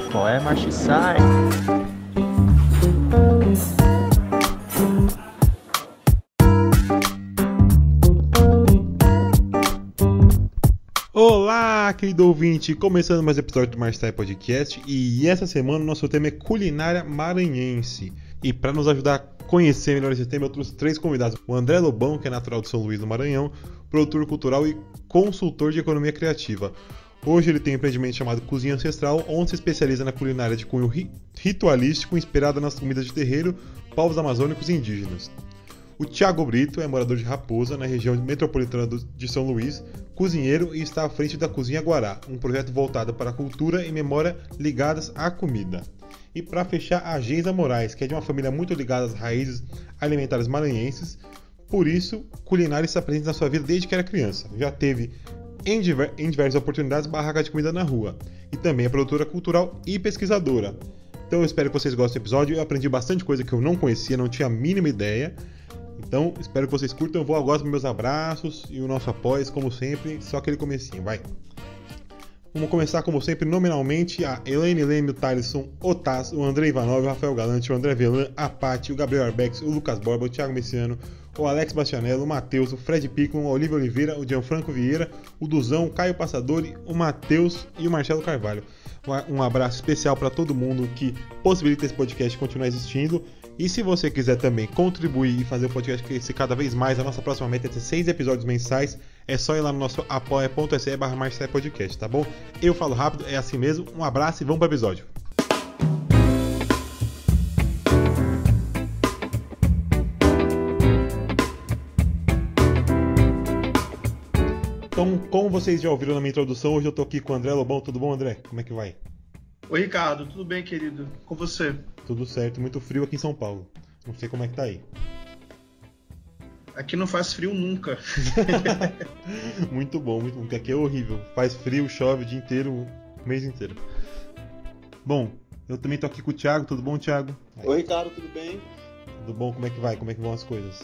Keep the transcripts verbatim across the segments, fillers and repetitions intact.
Qual é, marcha e sai? Olá, querido ouvinte! Começando mais um episódio do Marcha Podcast, e essa semana o nosso tema é culinária maranhense. E para nos ajudar a conhecer melhor esse tema, eu trouxe três convidados. O André Lobão, que é natural de São Luís, no Maranhão, produtor cultural e consultor de economia criativa. Hoje ele tem um empreendimento chamado Cozinha Ancestral, onde se especializa na culinária de cunho ri- ritualístico, inspirada nas comidas de terreiro, povos amazônicos e indígenas. O Thiago Brito é morador de Raposa, na região metropolitana de São Luís, cozinheiro e está à frente da Cozinha Guará, um projeto voltado para a cultura e memória ligadas à comida. E para fechar, a Geisa Moraes, que é de uma família muito ligada às raízes alimentares maranhenses, por isso, culinária está presente na sua vida desde que era criança. Já teve, em, diver- em diversas oportunidades, barraca de comida na rua. E também é produtora cultural e pesquisadora. Então eu espero que vocês gostem do episódio. Eu aprendi bastante coisa que eu não conhecia, não tinha a mínima ideia. Então, espero que vocês curtam. Eu vou agora para meus abraços e o nosso apoio, como sempre, só aquele comecinho, vai. Vamos começar, como sempre, nominalmente, a Elaine Leme, o Thaleson, o Taz, o André Ivanov, o Rafael Galante, o André Velan, a Paty, o Gabriel Arbex, o Lucas Borba, o Thiago Messiano, o Alex Bastianello, o Matheus, o Fred Picklon, o Olívio Oliveira, o Gianfranco Vieira, o Duzão, o Caio Passadori, o Matheus e o Marcelo Carvalho. Um abraço especial para todo mundo que possibilita esse podcast continuar existindo. E se você quiser também contribuir e fazer o podcast crescer cada vez mais, a nossa próxima meta é ter seis episódios mensais. É só ir lá no nosso apoia.se barra marchasaiapodcast, tá bom? Eu falo rápido, é assim mesmo. Um abraço e vamos para o episódio. Então, como vocês já ouviram na minha introdução, hoje eu tô aqui com o André Lobão. Tudo bom, André? Como é que vai? Oi, Ricardo. Tudo bem, querido? Com você? Tudo certo. Muito frio aqui em São Paulo. Não sei como é que tá aí. Aqui não faz frio nunca. Muito bom, muito bom. Porque aqui é horrível. Faz frio, chove o dia inteiro, o mês inteiro. Bom, eu também tô aqui com o Thiago. Tudo bom, Thiago? Oi, Ricardo. Tudo bem? Tudo bom? Como é que vai? Como é que vão as coisas?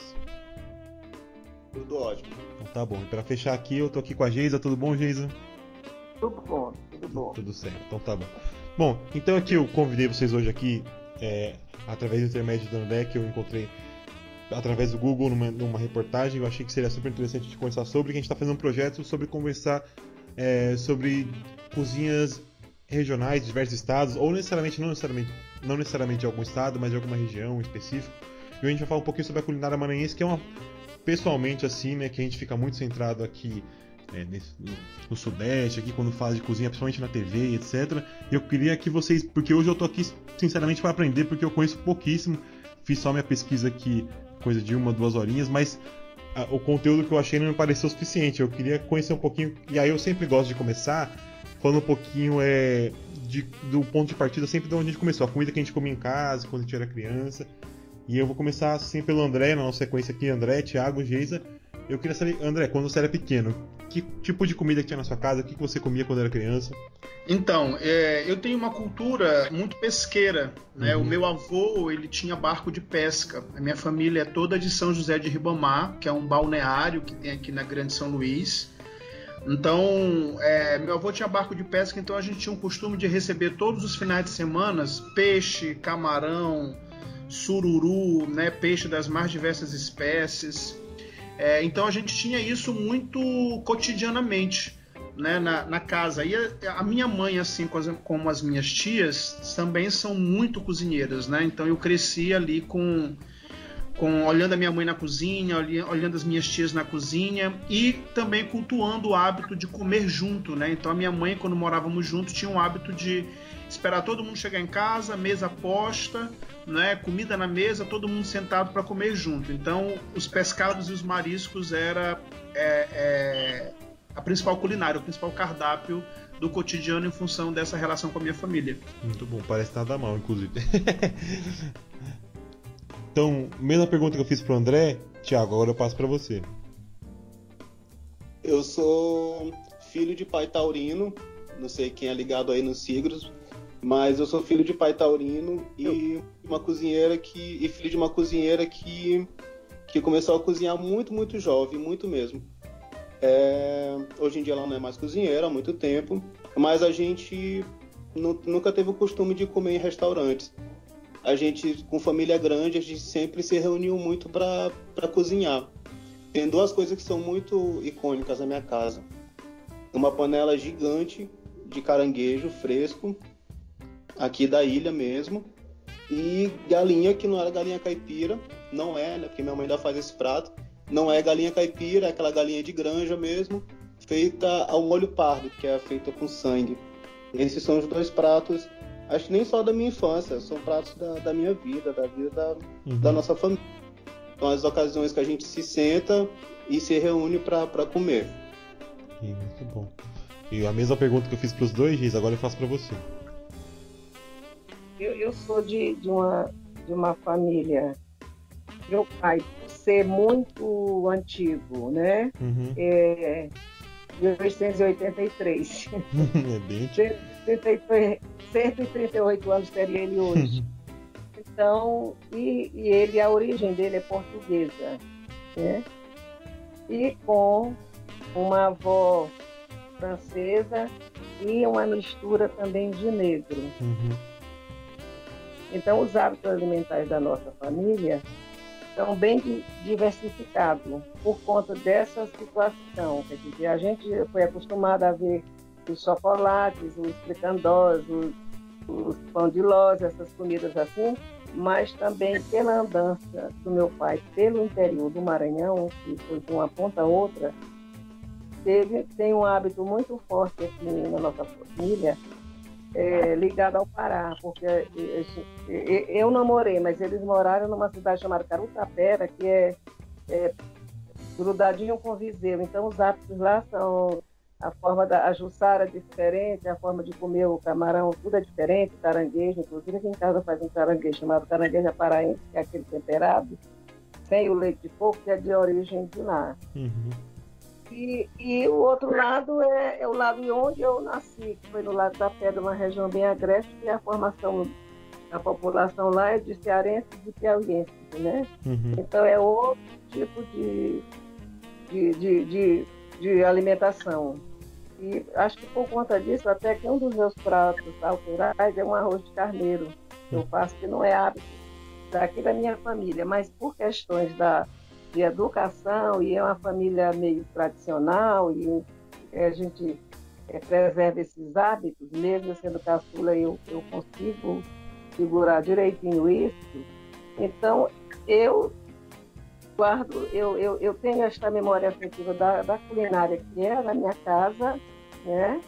Tudo ótimo. Então tá bom. E pra fechar aqui, eu tô aqui com a Geisa. Tudo bom, Geisa? Tudo bom, tudo bom. Tudo certo. Então tá bom. Bom, então aqui eu convidei vocês hoje aqui, é, através do intermédio do André, que eu encontrei através do Google numa, numa reportagem. Eu achei que seria super interessante de conversar sobre, que a gente está fazendo um projeto sobre conversar é, sobre cozinhas regionais de diversos estados, ou necessariamente não, necessariamente, não necessariamente de algum estado, mas de alguma região específica. E a gente vai falar um pouquinho sobre a culinária maranhense, que é uma, pessoalmente assim, né, que a gente fica muito centrado aqui É, nesse, no, no Sudeste, aqui quando fala de cozinha, principalmente na T V, etcétera. Eu queria que vocês, porque hoje eu tô aqui sinceramente para aprender, porque eu conheço pouquíssimo, fiz só minha pesquisa aqui, coisa de uma, duas horinhas, mas a, o conteúdo que eu achei não me pareceu suficiente. Eu queria conhecer um pouquinho, e aí eu sempre gosto de começar falando um pouquinho é, de, do ponto de partida, sempre de onde a gente começou, a comida que a gente comia em casa, quando a gente era criança. E eu vou começar assim pelo André, na nossa sequência aqui, André, Thiago, Geisa. Eu queria saber, André, quando você era pequeno, que tipo de comida que tinha na sua casa? O que você comia quando era criança? Então, é, eu tenho uma cultura muito pesqueira, né? Uhum. O meu avô, ele tinha barco de pesca. A minha família é toda de São José de Ribamar, que é um balneário que tem aqui na Grande São Luís. Então, é, meu avô tinha barco de pesca, então a gente tinha o costume de receber todos os finais de semana peixe, camarão, sururu, né? Peixe das mais diversas espécies. É, então a gente tinha isso muito cotidianamente, né, na, na casa. E a, a minha mãe, assim como as, como as minhas tias, também são muito cozinheiras, né? Então eu cresci ali com, com olhando a minha mãe na cozinha, olhando as minhas tias na cozinha e também cultuando o hábito de comer junto, né? Então a minha mãe, quando morávamos juntos, tinha um hábito de esperar todo mundo chegar em casa, mesa posta, né, comida na mesa, todo mundo sentado para comer junto. Então, os pescados e os mariscos era é, é, a principal culinária, o principal cardápio do cotidiano em função dessa relação com a minha família. Muito bom, parece nada mal, inclusive. Então, mesma pergunta que eu fiz pro André, Thiago, agora eu passo para você. Eu sou filho de pai taurino, não sei quem é ligado aí nos signos, mas eu sou filho de pai taurino e uma cozinheira que e filho de uma cozinheira que que começou a cozinhar muito, muito jovem, muito mesmo. É, hoje em dia ela não é mais cozinheira há muito tempo, mas a gente nu- nunca teve o costume de comer em restaurantes. A gente, com família grande, a gente sempre se reuniu muito para cozinhar. Tem duas coisas que são muito icônicas na minha casa. Uma panela gigante de caranguejo fresco, aqui da ilha mesmo, e galinha, que não era galinha caipira, não é, né, porque minha mãe ainda faz esse prato, não é galinha caipira, é aquela galinha de granja mesmo, feita ao molho pardo, que é feita com sangue. Esses são os dois pratos, acho que nem só da minha infância, são pratos da, da minha vida, da vida da, Uhum. da nossa família. São as ocasiões que a gente se senta e se reúne para comer. Sim, muito bom. E a mesma pergunta que eu fiz pros dois, Giz, agora eu faço pra você. Eu, eu sou de, de, uma, de uma família. Meu pai, por ser muito antigo, né? Uhum. É, mil oitocentos e oitenta e três. É bem antigo. cento e trinta e oito anos teria ele hoje. Então, e, e ele, a origem dele é portuguesa, né? E com uma avó francesa e uma mistura também de negro. Uhum. Então, os hábitos alimentares da nossa família são bem di- diversificados por conta dessa situação. Quer dizer, a gente foi acostumado a ver os chocolates, os fricandós, os, os pão de lós, essas comidas assim, mas também pela andança do meu pai pelo interior do Maranhão, que foi de uma ponta a outra, teve, tem um hábito muito forte aqui na nossa família, é, ligado ao Pará, porque é, é, eu não morei, mas eles moraram numa cidade chamada Carutapera, que é, é grudadinho com Viseu. Então os hábitos lá são a forma da a juçara é diferente, a forma de comer o camarão, tudo é diferente, caranguejo, inclusive aqui em casa faz um caranguejo chamado caranguejo paraense, que é aquele temperado, sem o leite de coco, que é de origem de lá. Uhum. E, e o outro lado é, é o lado onde eu nasci, que foi no lado da Pedra, uma região bem agreste, e a formação da população lá é de cearenses e piauienses, né? Uhum. Então é outro tipo de, de, de, de, de alimentação. E acho que por conta disso, até que um dos meus pratos autorais é um arroz de carneiro, que eu faço, que não é hábito daqui da minha família, mas por questões da de educação, e é uma família meio tradicional, e a gente é, preserva esses hábitos, mesmo sendo caçula, eu, eu consigo segurar direitinho isso. Então, eu guardo, eu, eu, eu tenho esta memória afetiva da, da culinária que é na minha casa, né?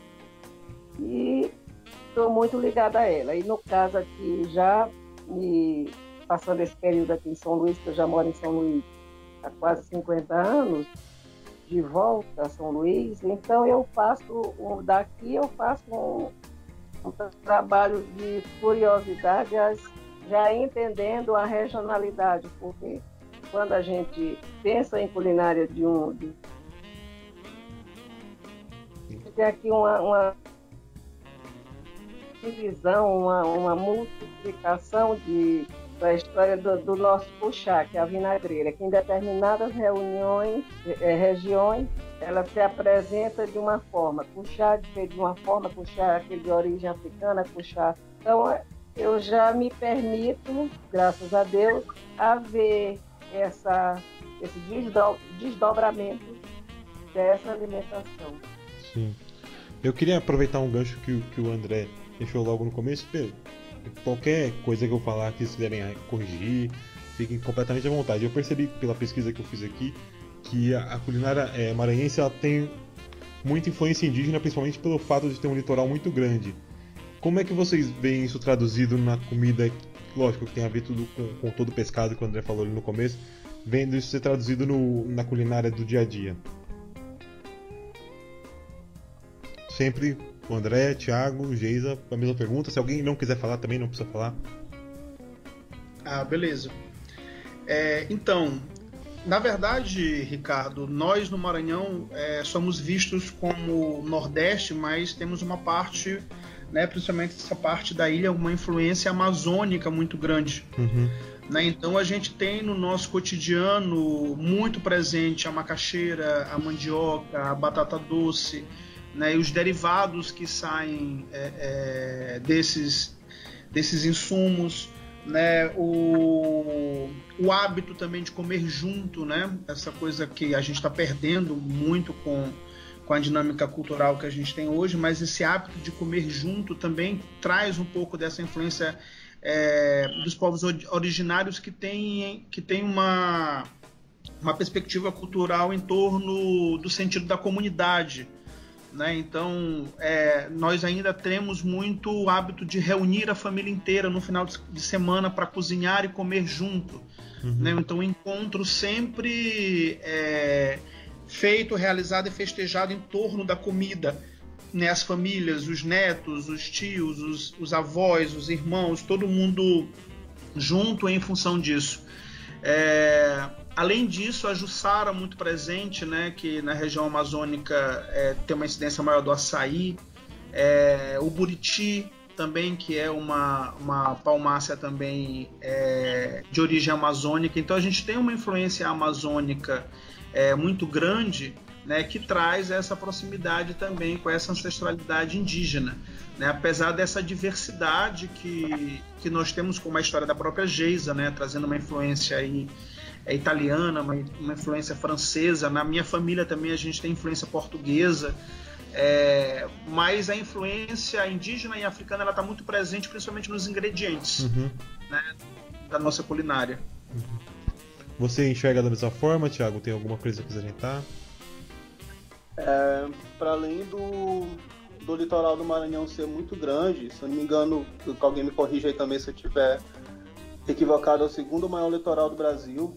E estou muito ligada a ela. E no caso aqui, já me passando esse período aqui em São Luís, que eu já moro em São Luís há quase cinquenta anos, de volta a São Luís, então eu faço, um, daqui eu faço um, um trabalho de curiosidade, já entendendo a regionalidade, porque quando a gente pensa em culinária de um... De, tem aqui uma, uma divisão, uma, uma multiplicação de... da história do, do nosso puxá, que é a vinagreira, que em determinadas reuniões, é, regiões, ela se apresenta de uma forma, puxá de, de uma forma, puxá aquele de origem africana, puxá. Então, eu já me permito, graças a Deus, a ver essa, esse desdo, desdobramento dessa alimentação. Sim. Eu queria aproveitar um gancho que, que o André deixou logo no começo, Pedro. Qualquer coisa que eu falar que vocês quiserem corrigir, fiquem completamente à vontade. Eu percebi pela pesquisa que eu fiz aqui que a, a culinária é, maranhense ela tem muita influência indígena, principalmente pelo fato de ter um litoral muito grande. Como é que vocês veem isso traduzido na comida? Lógico que tem a ver tudo com, com todo o pescado que o André falou ali no começo, vendo isso ser traduzido no, na culinária do dia a dia. Sempre o André, Thiago, Geisa, a mesma pergunta. Se alguém não quiser falar também, não precisa falar. Ah, beleza. É, então, na verdade, Ricardo, nós no Maranhão é, somos vistos como Nordeste, mas temos uma parte, né, principalmente essa parte da ilha, uma influência amazônica muito grande. Uhum. Né? Então a gente tem no nosso cotidiano muito presente a macaxeira, a mandioca, a batata doce, né, e os derivados que saem é, é, desses, desses insumos, né, o, o hábito também de comer junto, né, essa coisa que a gente está perdendo muito com, com a dinâmica cultural que a gente tem hoje, mas esse hábito de comer junto também traz um pouco dessa influência é, dos povos originários que têm que tem uma, uma perspectiva cultural em torno do sentido da comunidade, né? Então, é, nós ainda temos muito o hábito de reunir a família inteira no final de semana para cozinhar e comer junto. Uhum. Né? Então, o encontro sempre é feito, realizado e festejado em torno da comida. Né? As famílias, os netos, os tios, os, os avós, os irmãos, todo mundo junto em função disso. É... Além disso, a juçara muito presente, né, que na região amazônica é, tem uma incidência maior do açaí, é, o buriti também, que é uma, uma palmácea também é, de origem amazônica. Então a gente tem uma influência amazônica é, muito grande, né, que traz essa proximidade também com essa ancestralidade indígena. Né, apesar dessa diversidade que, que nós temos com a história da própria Geisa, né, trazendo uma influência aí, é, italiana, uma, uma influência francesa. Na minha família também a gente tem influência portuguesa, é, mas a influência indígena e africana está muito presente, principalmente nos ingredientes, uhum. né, da nossa culinária. Uhum. Você enxerga da mesma forma, Thiago? Tem alguma coisa que acrescentar? É, para além do, do litoral do Maranhão ser muito grande, se eu não me engano, alguém me corrija aí também se eu estiver equivocado, é o segundo maior litoral do Brasil.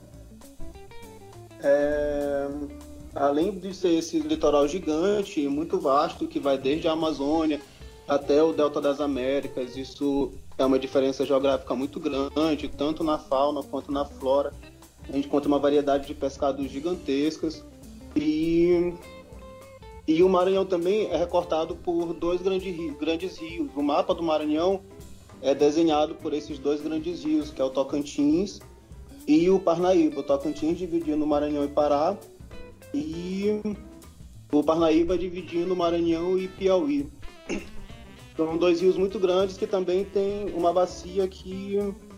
É, além de ser esse litoral gigante, muito vasto, que vai desde a Amazônia até o Delta das Américas, isso é uma diferença geográfica muito grande, tanto na fauna quanto na flora. A gente encontra uma variedade de pescados gigantescas e... E o Maranhão também é recortado por dois grandes rios, grandes rios. O mapa do Maranhão é desenhado por esses dois grandes rios, que é o Tocantins e o Parnaíba. O Tocantins dividindo o Maranhão e Pará, e o Parnaíba dividindo o Maranhão e Piauí. São dois rios muito grandes que também tem uma bacia que,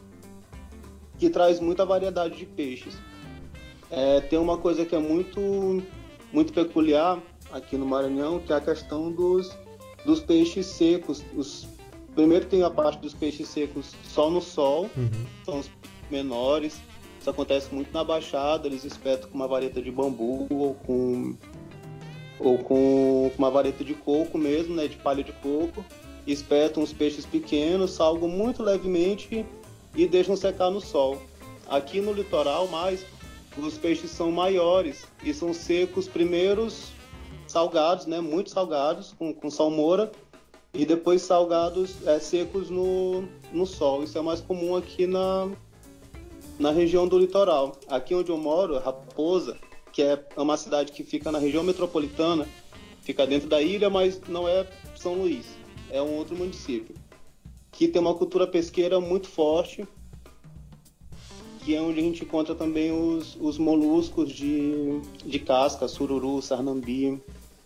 que traz muita variedade de peixes. É, tem uma coisa que é muito, muito peculiar aqui no Maranhão, que é a questão dos, dos peixes secos. Os, primeiro tem a parte dos peixes secos só no sol, uhum. São os menores. Isso acontece muito na Baixada, eles espetam com uma vareta de bambu ou com, ou com uma vareta de coco mesmo, né, de palha de coco. Espetam os peixes pequenos, salgam muito levemente e deixam secar no sol. Aqui no litoral, mais, os peixes são maiores e são secos primeiros salgados, né, muito salgados, com, com salmoura, e depois salgados é, secos no, no sol. Isso é mais comum aqui na, na região do litoral. Aqui onde eu moro, Raposa, que é uma cidade que fica na região metropolitana, fica dentro da ilha, mas não é São Luís, é um outro município, que tem uma cultura pesqueira muito forte, que é onde a gente encontra também os, os moluscos de, de casca, sururu, sarnambi,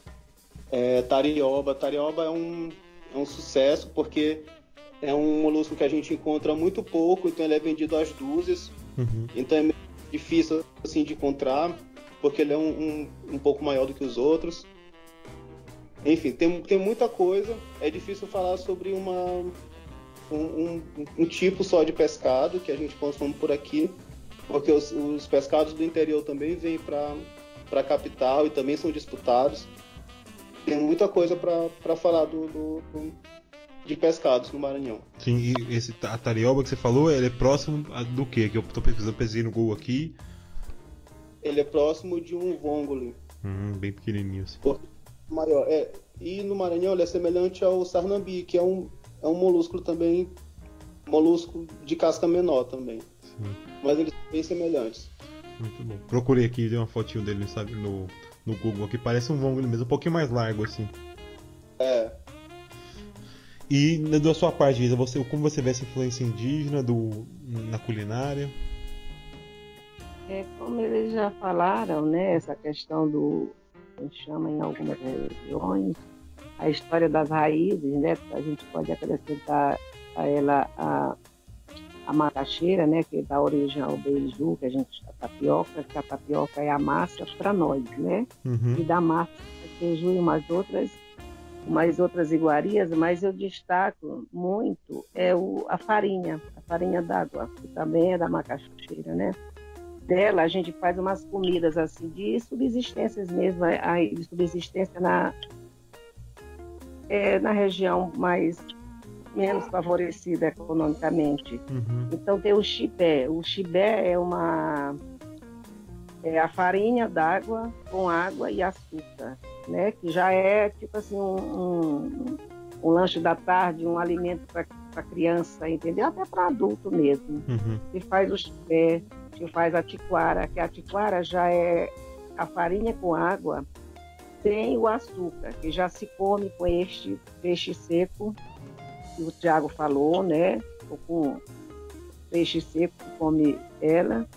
é, tarioba. Tarioba é um, é um sucesso porque é um molusco que a gente encontra muito pouco, então ele é vendido às dúzias, uhum. Então é meio difícil assim, de encontrar, porque ele é um, um, um pouco maior do que os outros. Enfim, tem, tem muita coisa, é difícil falar sobre uma... Um, um, um tipo só de pescado que a gente consome por aqui, porque os, os pescados do interior também vêm para a capital e também são disputados. Tem muita coisa para falar do, do, do, de pescados no Maranhão. Sim, e esse, a tarioba que você falou, ele é próximo do quê? Que eu estou pesquisando, pesquisei no Google aqui. Ele é próximo de um vongole. Hum, bem pequenininho assim. Maior, é. E no Maranhão ele é semelhante ao sarnambi, que é um É um molusco também, molusco de casca menor também. Sim. Mas eles são bem semelhantes. Muito bom. Procurei aqui, dei uma fotinho dele, sabe, no, no Google aqui. Parece um vongole mesmo, um pouquinho mais largo assim. É. E da sua parte, Isa, você, como você vê essa influência indígena do, na culinária? É, como eles já falaram, né, essa questão do, a gente chama em algumas regiões, a história das raízes, né? A gente pode acrescentar a ela a, a macaxeira, né? Que dá origem ao beiju, que a gente a tapioca, que a tapioca é a massa para nós, né? Uhum. E da massa beiju e umas outras, umas outras iguarias, mas eu destaco muito é o, a farinha, a farinha d'água, que também é da macaxeira, né? Dela a gente faz umas comidas assim de subsistências mesmo, aí de subsistência na é, na região mais menos favorecida economicamente. Uhum. Então tem o chibé. O chibé é uma é a farinha d'água com água e açúcar, né? Que já é tipo assim um, um, um lanche da tarde, um alimento para criança, entendeu? Até para adulto mesmo. Uhum. Se faz o chibé, se faz a tiquara, que a tiquara já é a farinha com água sem o açúcar, que já se come com este peixe seco que o Tiago falou, né? Ou com peixe seco que come ela.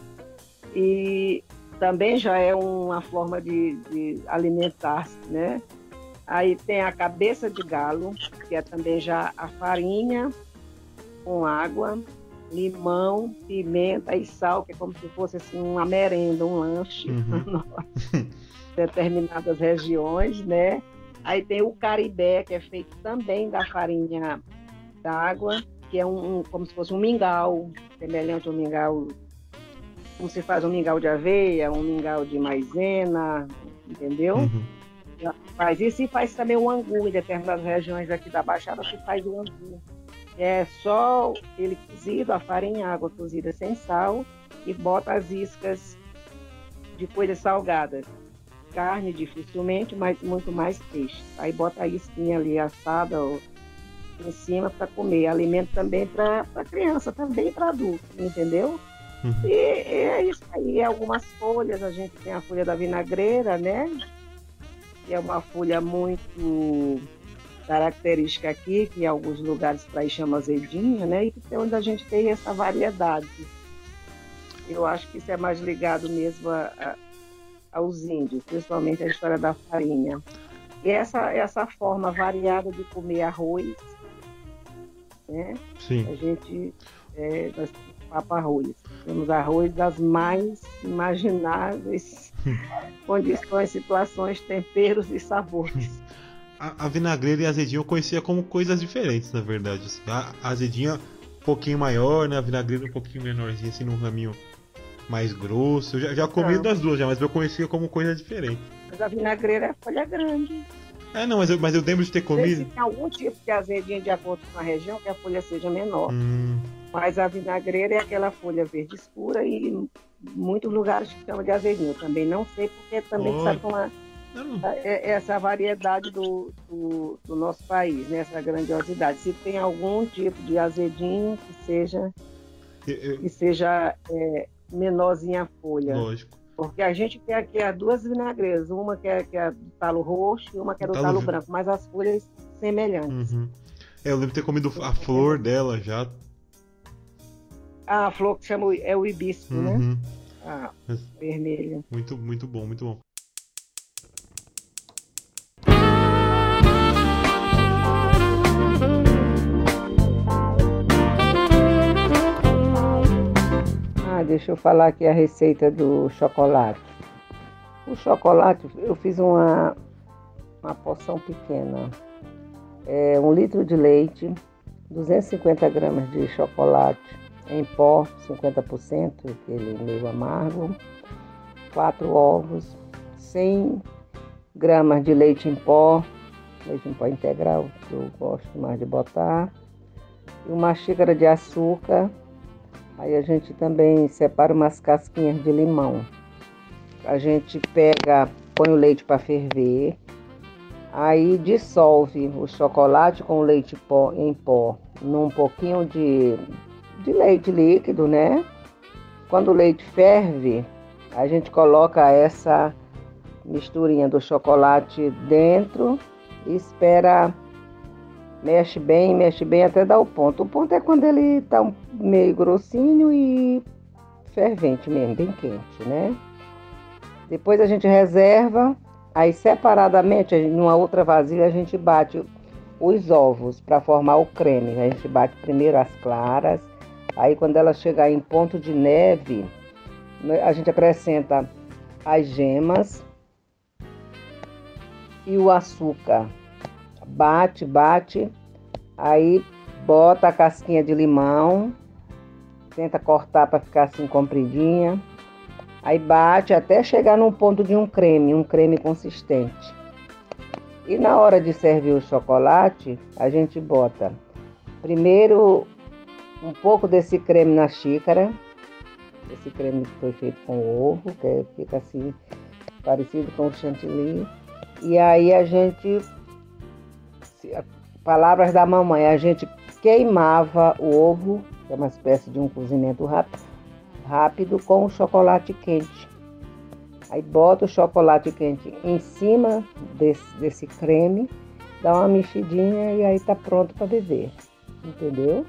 E também já é uma forma de, de alimentar-se, né? Aí tem a cabeça de galo, que é também já a farinha com água, limão, pimenta e sal, que é como se fosse assim, uma merenda, um lanche, Uhum. em determinadas regiões, né? Aí tem o caribé, que é feito também da farinha d'água, que é um, um como se fosse um mingau, semelhante ao mingau, como se faz um mingau de aveia, um mingau de maisena, entendeu? Uhum. Faz isso e faz também o angu, em determinadas regiões aqui da Baixada se faz o angu. É só ele cozido, a farinha, a água cozida sem sal, e bota as iscas de coisas salgadas. Carne dificilmente, mas muito mais peixe. Aí bota a isquinha ali assada ó, em cima para comer. Alimento também para criança, também para adulto, entendeu? Uhum. E, e é isso aí. Algumas folhas, a gente tem a folha da vinagreira, né? Que é uma folha muito característica aqui, que em alguns lugares para aí chama azedinha, né? E que é onde a gente tem essa variedade. Eu acho que isso é mais ligado mesmo a, a, aos índios, principalmente a história da farinha. E essa, essa forma variada de comer arroz, né? Sim. A gente, é, nós temos papo arroz. Temos arroz das mais imagináveis condições, situações, temperos e sabores. A, a vinagreira e a azedinha eu conhecia como coisas diferentes, na verdade. Assim. A, a azedinha um pouquinho maior, né? A vinagreira um pouquinho menorzinha, assim, num raminho mais grosso. Eu já, já comi Não. das duas já, mas eu conhecia como coisa diferente. Mas a vinagreira é folha grande. É, não, mas eu, mas eu lembro de ter Não sei se comido. tem algum tipo de azedinha de acordo com a região, que a folha seja menor. Hum, Mas a vinagreira é aquela folha verde escura e em muitos lugares chamam de azedinho. Eu também não sei, porque também Olha. sabe como a- não, é- essa variedade do, do, do nosso país, né? Essa grandiosidade. Se tem algum tipo de azedinho que seja, eu- eu- que seja é, menorzinha a folha. lógico. Porque a gente tem aqui as duas vinagreiras, uma que é, que é do talo roxo e uma que é do Talo talo vi- branco, mas as folhas semelhantes. Uhum. É, eu lembro de ter comido a flor dela já. A flor que chama o- é o hibisco, né? Uhum. A Mas vermelha. Muito, muito bom, muito bom. Ah, deixa eu falar aqui a receita do chocolate. O chocolate, eu fiz uma, uma porção pequena. É um litro de leite, duzentos e cinquenta gramas de chocolate em pó, cinquenta por cento, aquele meio amargo, quatro ovos, cem gramas de leite em pó, leite em pó integral, que eu gosto mais de botar, e uma xícara de açúcar. Aí a gente também separa umas casquinhas de limão. A gente pega, põe o leite para ferver, aí dissolve o chocolate com o leite pó, em pó num pouquinho de, de leite líquido, né? Quando o leite ferve, a gente coloca essa misturinha do chocolate dentro e espera, mexe bem, mexe bem até dar o ponto. O ponto é quando ele está meio grossinho e fervente mesmo, bem quente, né? Depois a gente reserva Aí, separadamente, numa outra vasilha, a gente bate os ovos para formar o creme. A gente bate primeiro as claras, aí quando ela chegar em ponto de neve, a gente acrescenta as gemas e o açúcar. Bate, bate, aí bota a casquinha de limão, tenta cortar para ficar assim compridinha. Aí bate até chegar num ponto de um creme, um creme consistente. E na hora de servir o chocolate, a gente bota primeiro um pouco desse creme na xícara. Esse creme que foi feito com ovo, que fica assim, parecido com o chantilly. E aí a gente, palavras da mamãe, a gente queimava o ovo, que é uma espécie de um cozimento rápido, rápido com o chocolate quente. Aí bota o chocolate quente em cima desse, desse creme, dá uma mexidinha e aí tá pronto para beber. Entendeu?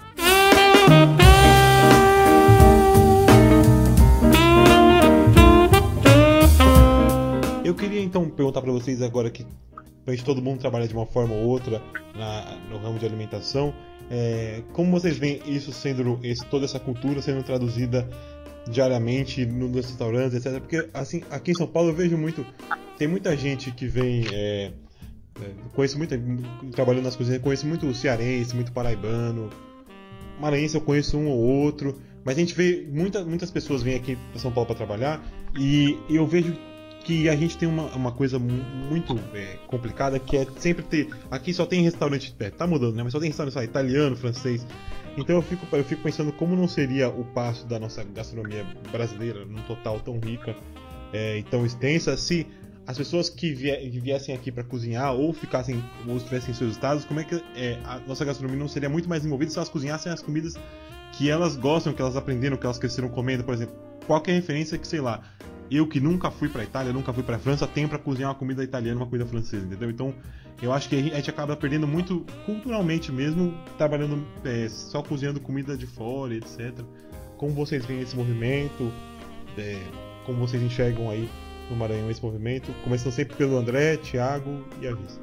Eu queria então perguntar para vocês agora que pra gente todo mundo trabalha de uma forma ou outra na, no ramo de alimentação, é, como vocês veem isso sendo, esse, toda essa cultura sendo traduzida diariamente nos restaurantes, etcétera. Porque assim, aqui em São Paulo eu vejo muito, tem muita gente que vem, é, é, conheço muito, trabalhando nas cozinhas, conheço muito cearense, muito paraibano, maranhense eu conheço um ou outro, mas a gente vê, muita, muitas pessoas vêm aqui para São Paulo para trabalhar e eu vejo que a gente tem uma, uma coisa muito é, complicada, que é sempre ter... Aqui só tem restaurante... É, tá mudando, né? Mas só tem restaurante só, italiano, francês. Então eu fico, eu fico pensando como não seria o passo da nossa gastronomia brasileira, num total tão rica é, e tão extensa, se as pessoas que, vie, que viessem aqui para cozinhar ou ficassem ou estivessem em seus estados, como é que é, a nossa gastronomia não seria muito mais envolvida se elas cozinhassem as comidas que elas gostam, que elas aprenderam, que elas cresceram comendo, por exemplo. Qual que é a referência que, sei lá... Eu que nunca fui pra Itália, nunca fui pra França, tenho pra cozinhar uma comida italiana, uma comida francesa, entendeu? Então, eu acho que a gente acaba perdendo muito culturalmente mesmo, trabalhando é, só cozinhando comida de fora, etcétera. Como vocês veem esse movimento? É, como vocês enxergam aí no Maranhão esse movimento? Começando sempre pelo André, Thiago e a Risa.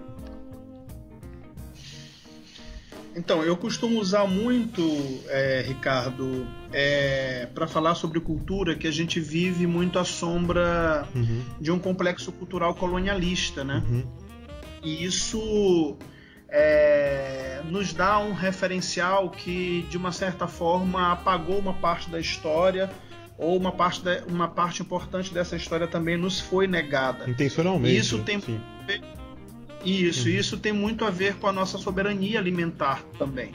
Então, eu costumo usar muito, é, Ricardo, é, para falar sobre cultura, que a gente vive muito à sombra uhum. de um complexo cultural colonialista, né? Uhum. E isso é, nos dá um referencial que, de uma certa forma, apagou uma parte da história, ou uma parte, de, uma parte importante dessa história também nos foi negada. Intencionalmente. E isso tem... Sim. Isso, uhum. isso tem muito a ver com a nossa soberania alimentar também.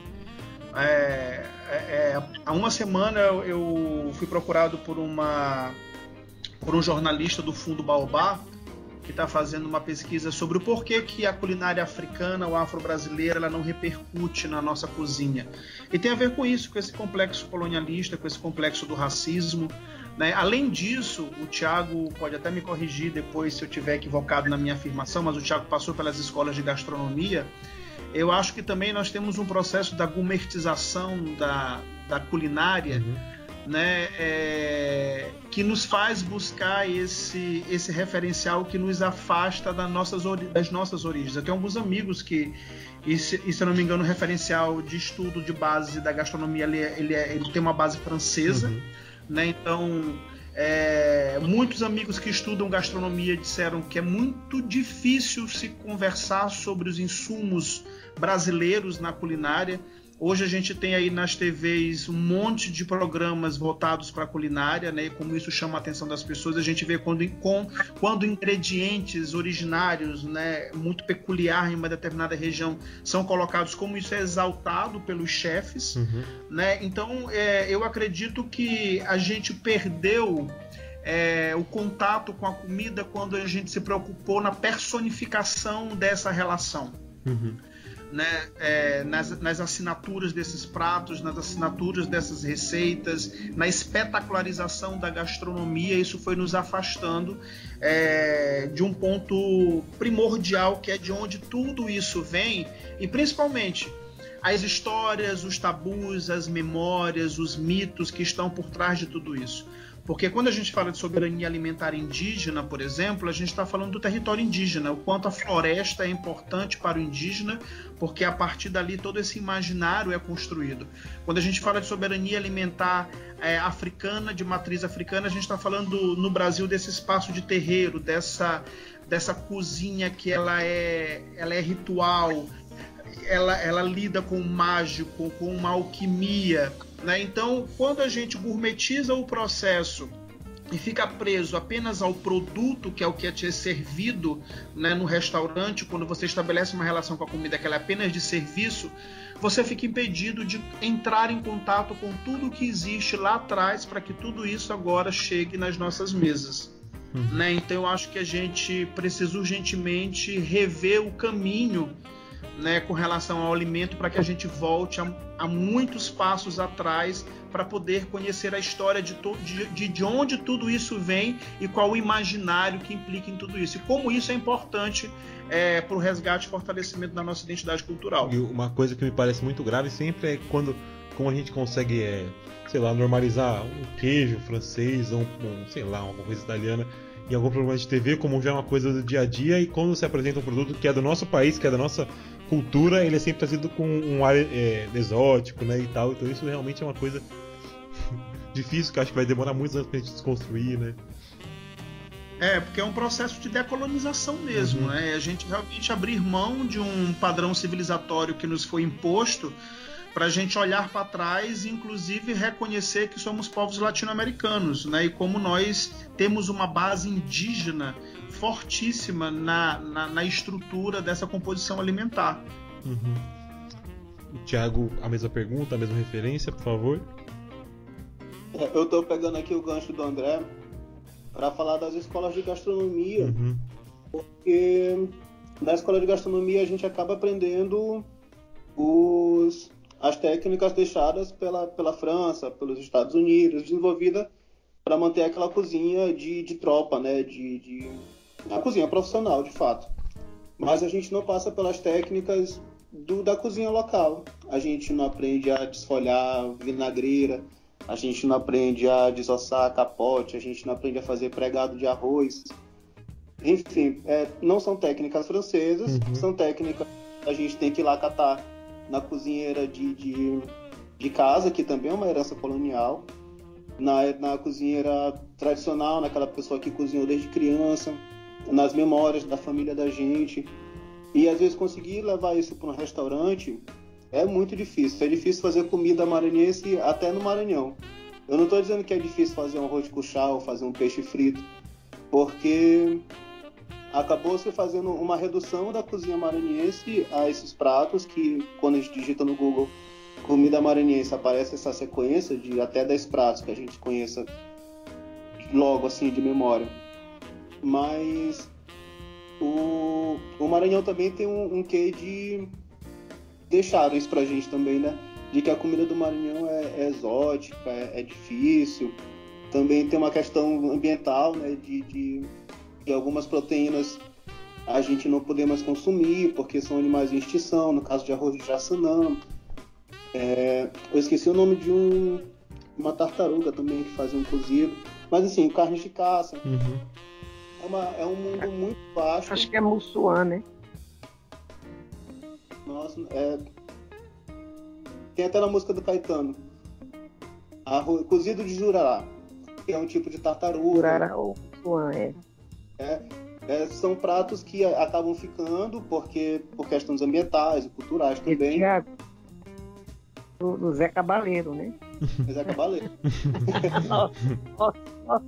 É, é, há uma semana eu fui procurado por, uma, por um jornalista do Fundo Baobá, que está fazendo uma pesquisa sobre o porquê que a culinária africana ou afro-brasileira ela não repercute na nossa cozinha. E tem a ver com isso, com esse complexo colonialista, com esse complexo do racismo. Né? Além disso, o Thiago pode até me corrigir depois se eu estiver equivocado na minha afirmação, mas o Thiago passou pelas escolas de gastronomia. Eu acho que também nós temos um processo da gourmetização da, da culinária, uhum. né? é, que nos faz buscar esse, esse referencial que nos afasta das nossas, das nossas origens. Eu tenho alguns amigos que, e se, e se eu não me engano, o referencial de estudo de base da gastronomia ele, ele, é, ele tem uma base francesa. Uhum. Né? Então, é, muitos amigos que estudam gastronomia disseram que é muito difícil se conversar sobre os insumos brasileiros na culinária. Hoje a gente tem aí nas T Vs um monte de programas voltados para a culinária, né? E como isso chama a atenção das pessoas, a gente vê quando, com, quando ingredientes originários, né, muito peculiar em uma determinada região são colocados, como isso é exaltado pelos chefes. Uhum. Né? Então, é, eu acredito que a gente perdeu é, o contato com a comida quando a gente se preocupou na personificação dessa relação. Uhum. Né, é, nas, nas assinaturas desses pratos, nas assinaturas dessas receitas, na espetacularização da gastronomia. Isso foi nos afastando é, de um ponto primordial, que é de onde tudo isso vem, e principalmente as histórias, os tabus, as memórias, os mitos que estão por trás de tudo isso. Porque quando a gente fala de soberania alimentar indígena, por exemplo, a gente está falando do território indígena, o quanto a floresta é importante para o indígena, porque a partir dali todo esse imaginário é construído. Quando a gente fala de soberania alimentar é, africana, de matriz africana, a gente está falando no Brasil desse espaço de terreiro, dessa, dessa cozinha que ela é, ela é ritual, ela, ela lida com o mágico, com uma alquimia, né? Então, quando a gente gourmetiza o processo e fica preso apenas ao produto, que é o que é te servido, né, no restaurante, quando você estabelece uma relação com a comida que ela é apenas de serviço, você fica impedido de entrar em contato com tudo que existe lá atrás para que tudo isso agora chegue nas nossas mesas. Uhum. Né? Então, eu acho que a gente precisa urgentemente rever o caminho, né, com relação ao alimento, para que a gente volte a, a muitos passos atrás para poder conhecer a história de, to, de, de onde tudo isso vem e qual o imaginário que implica em tudo isso. E como isso é importante é, para o resgate e fortalecimento da nossa identidade cultural. E uma coisa que me parece muito grave sempre é quando como a gente consegue, é, sei lá, normalizar um queijo francês ou um, sei lá, uma coisa italiana em algum programa de T V, como já é uma coisa do dia a dia, e quando se apresenta um produto que é do nosso país, que é da nossa cultura, ele é sempre trazido com um ar é, exótico, né, e tal. Então isso realmente é uma coisa difícil, que acho que vai demorar muitos anos pra gente desconstruir, né. É, porque é um processo de decolonização mesmo, uhum. né? A gente realmente abrir mão de um padrão civilizatório que nos foi imposto para a gente olhar para trás e, inclusive, reconhecer que somos povos latino-americanos, né? E como nós temos uma base indígena fortíssima na, na, na estrutura dessa composição alimentar. Uhum. Tiago, a mesma pergunta, a mesma referência, por favor. É, eu estou pegando aqui o gancho do André para falar das escolas de gastronomia, uhum. porque na escola de gastronomia a gente acaba aprendendo os... as técnicas deixadas pela, pela França, pelos Estados Unidos, desenvolvida para manter aquela cozinha de, de tropa, né? de, de a cozinha profissional, de fato. Mas a gente não passa pelas técnicas do, da cozinha local. A gente não aprende a desfolhar vinagreira, a gente não aprende a desossar capote, a gente não aprende a fazer pregado de arroz. Enfim, é, não são técnicas francesas, uhum. são técnicas que a gente tem que ir lá catar na cozinheira de, de, de casa, que também é uma herança colonial, na, na cozinheira tradicional, naquela pessoa que cozinhou desde criança, nas memórias da família da gente. E às vezes conseguir levar isso para um restaurante é muito difícil. É difícil fazer comida maranhense até no Maranhão. Eu não estou dizendo que é difícil fazer um arroz de cuchá ou fazer um peixe frito, porque acabou se fazendo uma redução da cozinha maranhense a esses pratos que, quando a gente digita no Google comida maranhense, aparece essa sequência de até dez pratos que a gente conheça logo assim de memória. Mas o, o Maranhão também tem um, um quê de deixaram isso pra gente também, né? De que a comida do Maranhão é, é exótica, é, é difícil. Também tem uma questão ambiental, né? De, de que algumas proteínas a gente não poder mais consumir porque são animais em extinção, no caso de arroz de jaçanã. É, eu esqueci o nome de um, uma tartaruga também que fazia um cozido. Mas assim, carnes de caça. Uhum. É, uma, é um mundo muito vasto. Acho que é Mussuã, né? Nossa, é... tem até na música do Caetano. Arroz, cozido de jurará, que é um tipo de tartaruga. Jurará ou Mussuã, é. É, é, são pratos que acabam ficando porque, por questões ambientais e culturais também. Tiago, do, do Zé Cabaleiro, né? Zé Cabaleiro. Nossa, nossa, nossa.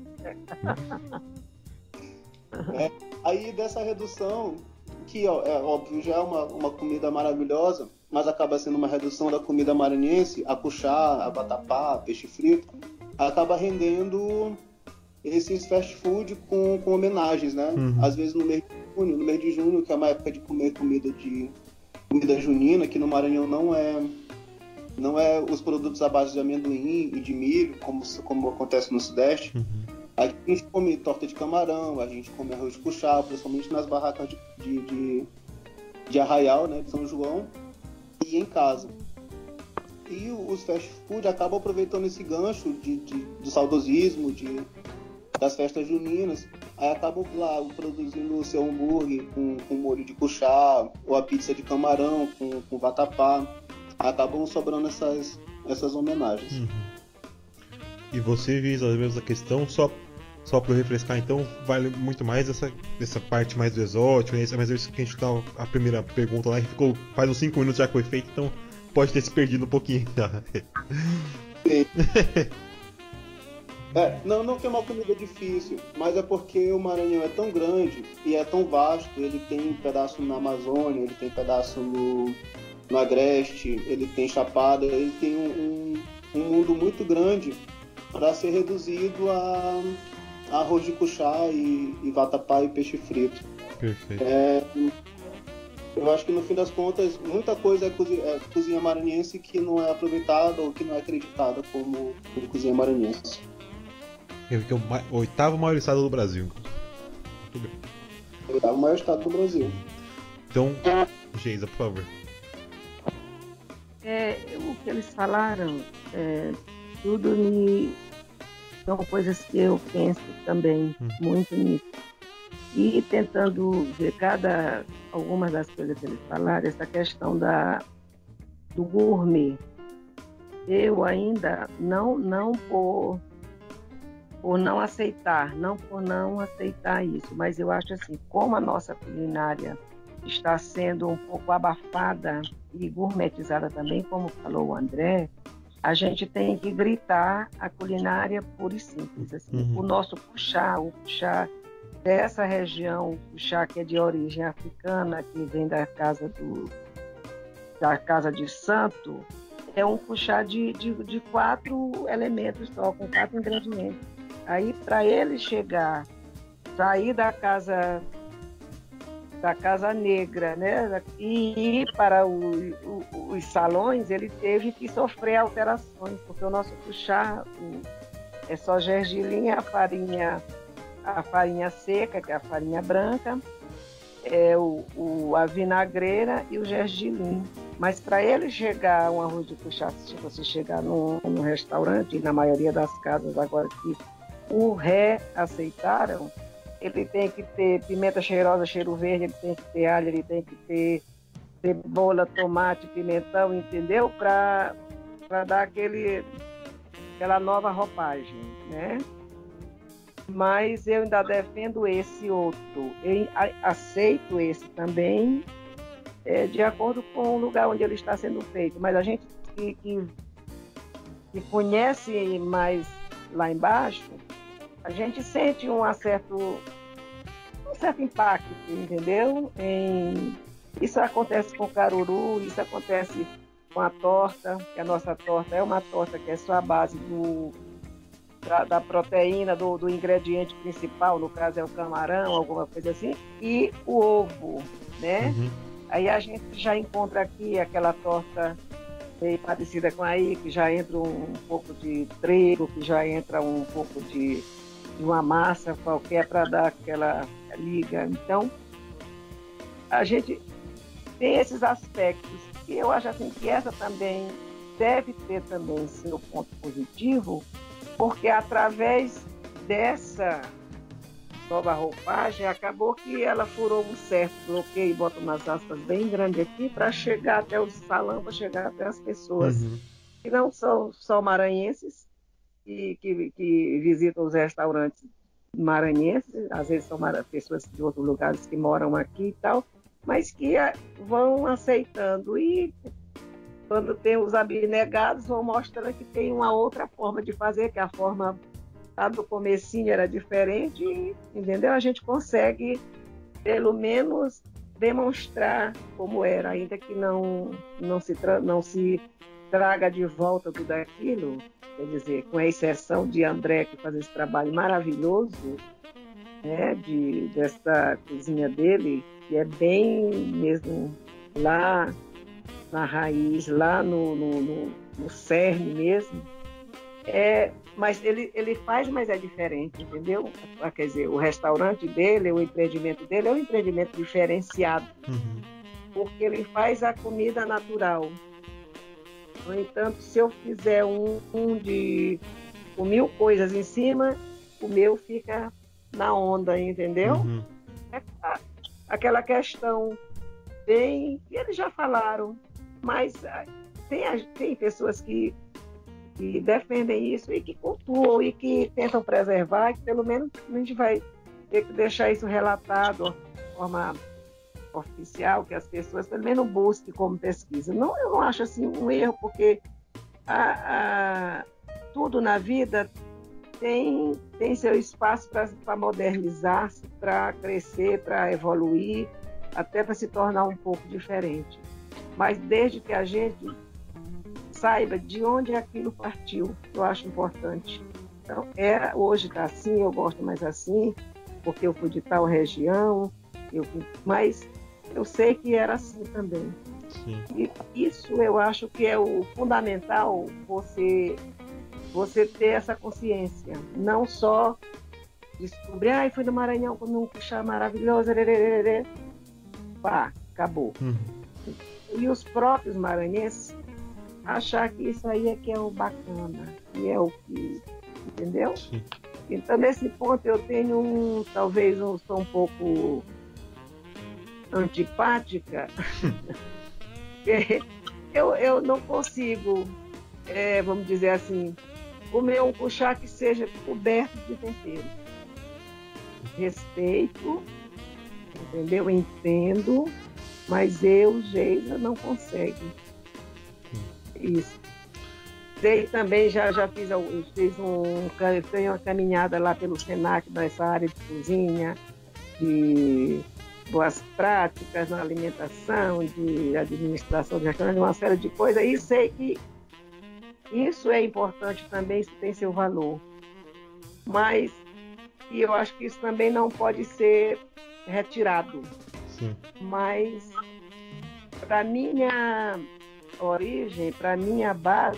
É, aí dessa redução, que ó, é óbvio já é uma, uma comida maravilhosa, mas acaba sendo uma redução da comida maranhense, a cuchá, a vatapá, peixe frito, acaba rendendo esses fast food com, com homenagens, né? Uhum. Às vezes no mês de junho, no mês de junho, que é uma época de comer comida de comida junina, que no Maranhão não é não é os produtos à base de amendoim e de milho, como, como acontece no Sudeste. Uhum. A gente come torta de camarão, a gente come arroz de cuchá, principalmente nas barracas de, de, de, de Arraial, né, de São João, e em casa. e os fast food acabam aproveitando esse gancho de, de, do saudosismo, de, das festas juninas, aí acabam lá produzindo o seu hambúrguer com, com molho de cuchá, ou a pizza de camarão com, com vatapá, acabam sobrando essas, essas homenagens. Uhum. E você visualiza a questão só Só para refrescar, então, vale muito mais essa, essa parte mais do exótico, né? Essa, mas isso que a gente tá, a primeira pergunta lá, que ficou faz uns cinco minutos já que foi feito, então pode ter se perdido um pouquinho. Sim. É, não, não que é uma comida difícil, mas é porque o Maranhão é tão grande e é tão vasto, ele tem pedaço na Amazônia, ele tem pedaço no, no Agreste, ele tem Chapada, ele tem um, um, um mundo muito grande para ser reduzido a arroz de cuchá e, e vatapá e peixe frito. Perfeito. É, eu acho que no fim das contas muita coisa é cozinha, é cozinha maranhense que não é aproveitada ou que não é acreditada como, como cozinha maranhense. Eu vi que é o, ma- o oitavo maior estado do Brasil. Muito bem. É o oitavo maior estado do Brasil. Então, Geisa, por favor. É, o que eles falaram, é, tudo me... são coisas que eu penso também Hum. muito nisso. E tentando ver cada, algumas das coisas que eles falaram, essa questão da, do gourmet. Eu ainda não, não por, por não aceitar, não por não aceitar isso, mas eu acho assim, como a nossa culinária está sendo um pouco abafada e gourmetizada também, como falou o André, a gente tem que gritar a culinária pura e simples. Assim. Uhum. O nosso puxá, o puxá dessa região, o puxá que é de origem africana, que vem da casa, do, da casa de santo, é um puxá de, de, de quatro elementos só, com quatro ingredientes. Aí, para ele chegar, sair da casa... da Casa Negra, né? E ir para o, o, os salões, ele teve que sofrer alterações, porque o nosso puxá o, é só gergelim, a farinha, a farinha seca, que é a farinha branca, é o, o, a vinagreira e o gergelim. Mas para ele chegar a um arroz de puxá, se você chegar num, num restaurante, na maioria das casas agora que o reaceitaram, ele tem que ter pimenta cheirosa, cheiro verde, ele tem que ter alho, ele tem que ter cebola, tomate, pimentão, entendeu? Para dar aquele, aquela nova roupagem, né? Mas eu ainda defendo esse outro. Eu aceito esse também, é, de acordo com o lugar onde ele está sendo feito. Mas a gente que, que, que conhece mais lá embaixo, a gente sente um certo, um certo impacto, entendeu? Em... Isso acontece com o caruru, isso acontece com a torta, que a nossa torta é uma torta que é só a base do, da, da proteína, do, do ingrediente principal, no caso é o camarão, alguma coisa assim, e o ovo, né? Uhum. Aí a gente já encontra aqui aquela torta meio parecida com aí, que já entra um, um pouco de trigo, que já entra um pouco de de uma massa qualquer para dar aquela liga. Então, a gente tem esses aspectos e eu acho assim que essa também deve ter também seu ponto positivo, porque através dessa nova roupagem acabou que ela furou um certo bloqueio, bota umas aspas bem grandes aqui, para chegar até o salão, para chegar até as pessoas uhum. que não são só maranhenses, Que, que, que visitam os restaurantes maranhenses, às vezes são pessoas de outros lugares que moram aqui e tal, mas que a, vão aceitando e quando tem os abnegados vão mostrando que tem uma outra forma de fazer, que a forma lá do comecinho era diferente, e, entendeu? A gente consegue pelo menos demonstrar como era, ainda que não, não, se, não se traga de volta tudo aquilo. Quer dizer, com a exceção de André, que faz esse trabalho maravilhoso, né, de, dessa cozinha dele, que é bem mesmo lá na raiz, lá no, no, no, no cerne mesmo. É, mas ele, ele faz, mas é diferente, entendeu? Quer dizer, o restaurante dele, o empreendimento dele é um empreendimento diferenciado, uhum. porque ele faz a comida natural. No entanto, se eu fizer um, um de com mil coisas em cima, o meu fica na onda, entendeu? Uhum. É aquela questão bem que eles já falaram, mas tem, tem pessoas que, que defendem isso e que cultuam e que tentam preservar, que pelo menos a gente vai ter que deixar isso relatado de forma oficial, que as pessoas pelo menos busquem como pesquisa. Não, eu não acho assim um erro, porque a, a, tudo na vida tem, tem seu espaço para modernizar-se, para crescer, para evoluir, até para se tornar um pouco diferente. Mas desde que a gente saiba de onde aquilo partiu, eu acho importante. Então, é, hoje está assim, eu gosto mais assim, porque eu fui de tal região, eu, mas eu sei que era assim também. Sim. E isso eu acho que é o fundamental, você, você ter essa consciência. Não só descobrir, ah, fui no Maranhão com um puxá maravilhoso, rererê. Pá, acabou. Uhum. E os próprios maranhenses achar que isso aí é que é o bacana, que é o que, entendeu? Sim. Então, nesse ponto, eu tenho um, talvez eu sou um pouco antipática, eu, eu não consigo, é, vamos dizer assim, comer um puxá que seja coberto de tempero. Respeito, entendeu? Entendo, mas eu, Geisa, não consigo. Isso. Sei também, já, já fiz, fiz um, tenho uma caminhada lá pelo Senac, nessa área de cozinha, de boas práticas na alimentação, de administração de restaurante, uma série de coisas, e sei que isso é importante também, isso tem seu valor. Mas, e eu acho que isso também não pode ser retirado. Sim. Mas, para minha origem, para minha base,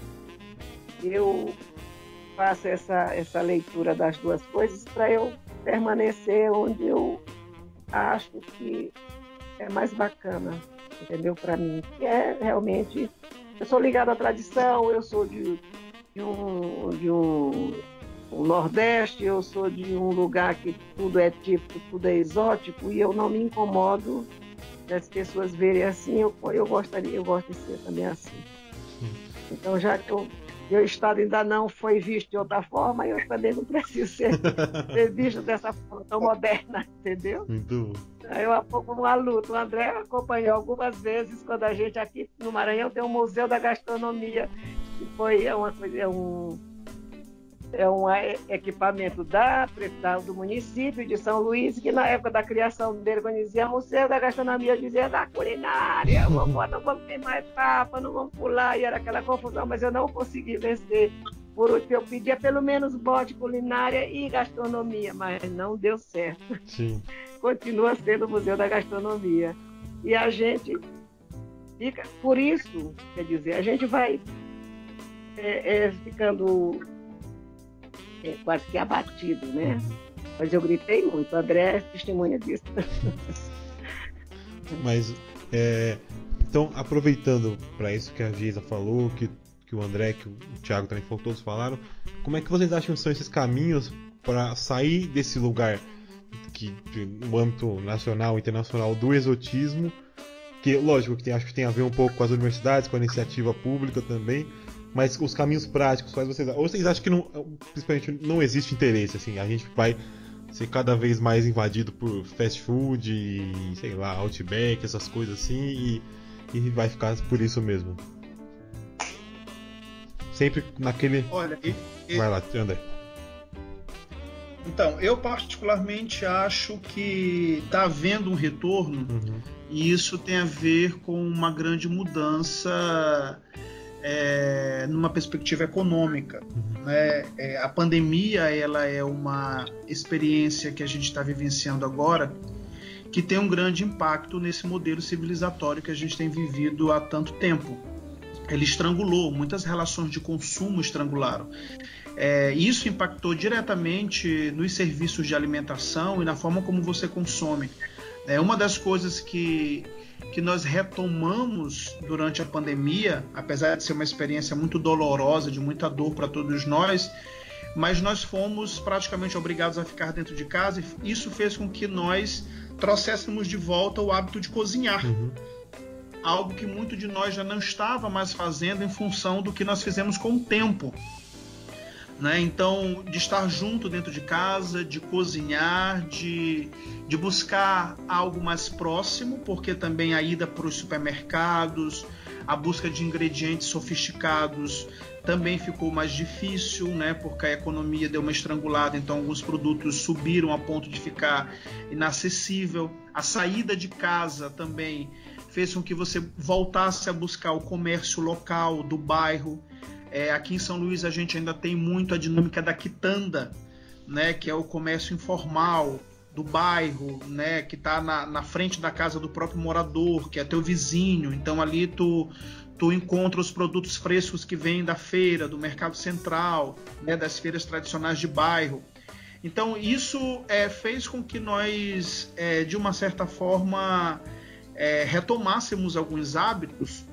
eu faço essa, essa leitura das duas coisas para eu permanecer onde eu acho que é mais bacana, entendeu? Para mim, que é realmente, eu sou ligada à tradição, eu sou de, de, um, de um, um Nordeste, eu sou de um lugar que tudo é típico, tudo é exótico, e eu não me incomodo das pessoas verem assim, eu, eu gostaria, eu gosto de ser também assim. Então, já que o meu estado ainda não foi visto de outra forma, eu também não preciso ser, ser visto dessa forma tão moderna, entendeu? Muito bom. Eu há pouco uma luta, o André acompanhou algumas vezes quando a gente aqui no Maranhão tem um Museu da Gastronomia, que foi uma coisa, é um é um equipamento da, da, do município de São Luís, que na época da criação dele, quando dizia Museu da Gastronomia, eu dizia da culinária, vamos, não vamos ter mais etapa, não vamos pular, e era aquela confusão, mas eu não consegui vencer. Por último, eu pedia pelo menos bote culinária e gastronomia, mas não deu certo. Sim. Continua sendo o Museu da Gastronomia. E a gente fica, por isso, quer dizer, a gente vai é, é, ficando é, quase que abatido, né? Uhum. Mas eu gritei muito, o André é testemunha disso. Mas, é, então, aproveitando para isso que a Geisa falou, que, que o André, que o Thiago também falou, todos falaram, como é que vocês acham que são esses caminhos para sair desse lugar que, no âmbito nacional e internacional do exotismo, que lógico que tem, acho que tem a ver um pouco com as universidades, com a iniciativa pública também, mas os caminhos práticos, quais vocês, ou vocês acham que não, principalmente não existe interesse, assim, a gente vai ser cada vez mais invadido por fast food e, sei lá, Outback, essas coisas assim, e, e vai ficar por isso mesmo? Sempre naquele... Olha, e, e... vai lá, André. Então, eu particularmente acho que está havendo um retorno, uhum. E isso tem a ver com uma grande mudança é, numa perspectiva econômica. Uhum. Né? É, a pandemia ela é uma experiência que a gente está vivenciando agora que tem um grande impacto nesse modelo civilizatório que a gente tem vivido há tanto tempo. Ele estrangulou, muitas relações de consumo estrangularam. É, isso impactou diretamente nos serviços de alimentação e na forma como você consome. É, uma das coisas que que nós retomamos durante a pandemia, apesar de ser uma experiência muito dolorosa, de muita dor para todos nós, mas nós fomos praticamente obrigados a ficar dentro de casa e isso fez com que nós trouxéssemos de volta o hábito de cozinhar. Uhum. Algo que muito de nós já não estava mais fazendo em função do que nós fizemos com o tempo. Né? Então, de estar junto dentro de casa, de cozinhar, de, de buscar algo mais próximo, porque também a ida para os supermercados, a busca de ingredientes sofisticados também ficou mais difícil, né? Porque a economia deu uma estrangulada, então alguns produtos subiram a ponto de ficar inacessível. A saída de casa também fez com que você voltasse a buscar o comércio local do bairro. É, aqui em São Luís a gente ainda tem muito a dinâmica da quitanda, né, que é o comércio informal do bairro, né, que está na, na frente da casa do próprio morador, que é teu vizinho. Então ali tu, tu encontra os produtos frescos que vêm da feira, do mercado central, né, das feiras tradicionais de bairro. Então isso é, fez com que nós, é, de uma certa forma, é, retomássemos alguns hábitos.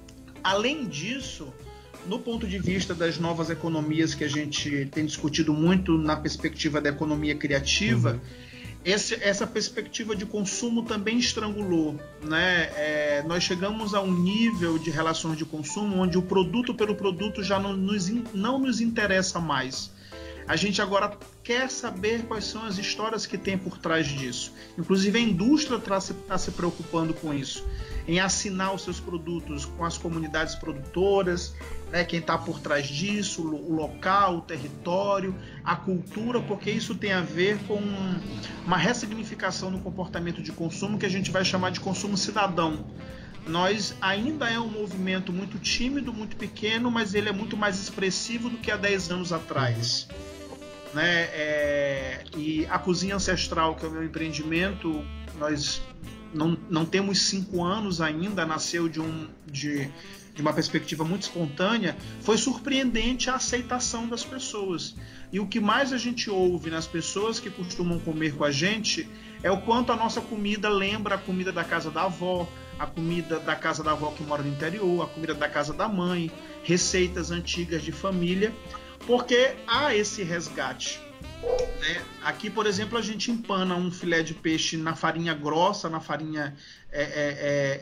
Além disso, no ponto de vista das novas economias que a gente tem discutido muito na perspectiva da economia criativa, uhum. esse, essa perspectiva de consumo também estrangulou. Né? É, nós chegamos a um nível de relações de consumo onde o produto pelo produto já não nos, não nos interessa mais. A gente agora quer saber quais são as histórias que tem por trás disso. Inclusive a indústria está se, tá se preocupando com isso, em assinar os seus produtos com as comunidades produtoras, né, quem está por trás disso, o local, o território, a cultura, porque isso tem a ver com uma ressignificação no comportamento de consumo que a gente vai chamar de consumo cidadão. Nós ainda é um movimento muito tímido, muito pequeno, mas ele é muito mais expressivo do que há dez anos atrás. Né? É, e a Cozinha Ancestral, que é o meu empreendimento, nós não, não temos cinco anos ainda, nasceu de, um, de, de uma perspectiva muito espontânea. Foi surpreendente a aceitação das pessoas. E o que mais a gente ouve nas pessoas que costumam comer com a gente é o quanto a nossa comida lembra a comida da casa da avó, a comida da casa da avó que mora no interior, a comida da casa da mãe, receitas antigas de família, porque há esse resgate. Né? Aqui, por exemplo, a gente empana um filé de peixe na farinha grossa, na farinha, é, é, é,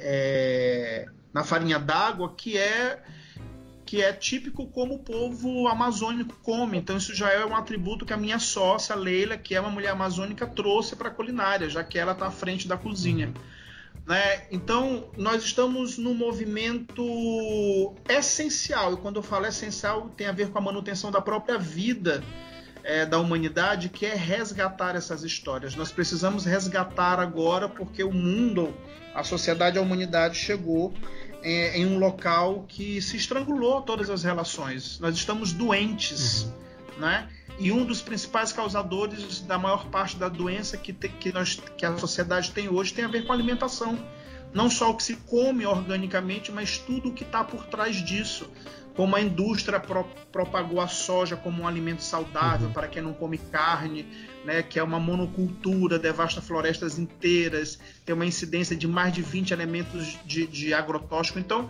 é, na farinha d'água, que é, que é típico como o povo amazônico come. Então isso já é um atributo que a minha sócia, Leila, que é uma mulher amazônica, trouxe para a culinária, já que ela está à frente da cozinha. Né? Então nós estamos num movimento essencial, e quando eu falo essencial tem a ver com a manutenção da própria vida é, da humanidade, que é resgatar essas histórias. Nós precisamos resgatar agora, porque o mundo, a sociedade, a humanidade chegou é, em um local que se estrangulou todas as relações. Nós estamos doentes, uhum. né? E um dos principais causadores da maior parte da doença que, te, que, nós, que a sociedade tem hoje tem a ver com a alimentação. Não só o que se come organicamente, mas tudo o que está por trás disso. Como a indústria pro, propagou a soja como um alimento saudável uhum. para quem não come carne, né, que é uma monocultura, devasta florestas inteiras, tem uma incidência de mais de vinte elementos de, de agrotóxico. Então,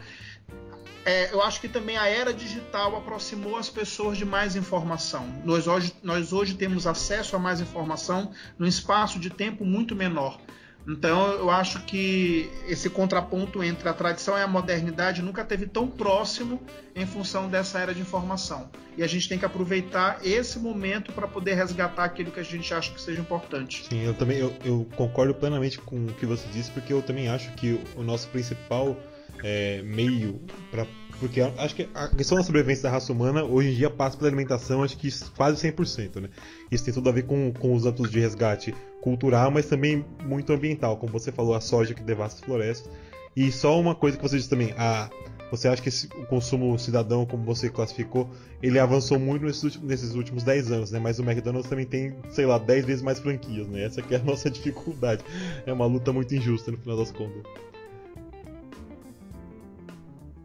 É, eu acho que também a era digital aproximou as pessoas de mais informação. Nós hoje, nós hoje temos acesso a mais informação num espaço de tempo muito menor. Então eu acho que esse contraponto entre a tradição e a modernidade nunca teve tão próximo em função dessa era de informação. E a gente tem que aproveitar esse momento para poder resgatar aquilo que a gente acha que seja importante. Sim, eu também eu, eu concordo plenamente com o que você disse, porque eu também acho que o nosso principal É, meio para porque acho que a questão da sobrevivência da raça humana hoje em dia passa pela alimentação, acho que quase cem por cento, né? Isso tem tudo a ver com, com os atos de resgate cultural, mas também muito ambiental, como você falou, a soja que devasta as florestas. E só uma coisa que você disse também, a, você acha que esse, o consumo cidadão, como você classificou, ele avançou muito nesses últimos, nesses últimos dez anos, né? Mas o McDonald's também tem, sei lá, dez vezes mais franquias, né? Essa que é a nossa dificuldade. É uma luta muito injusta no final das contas.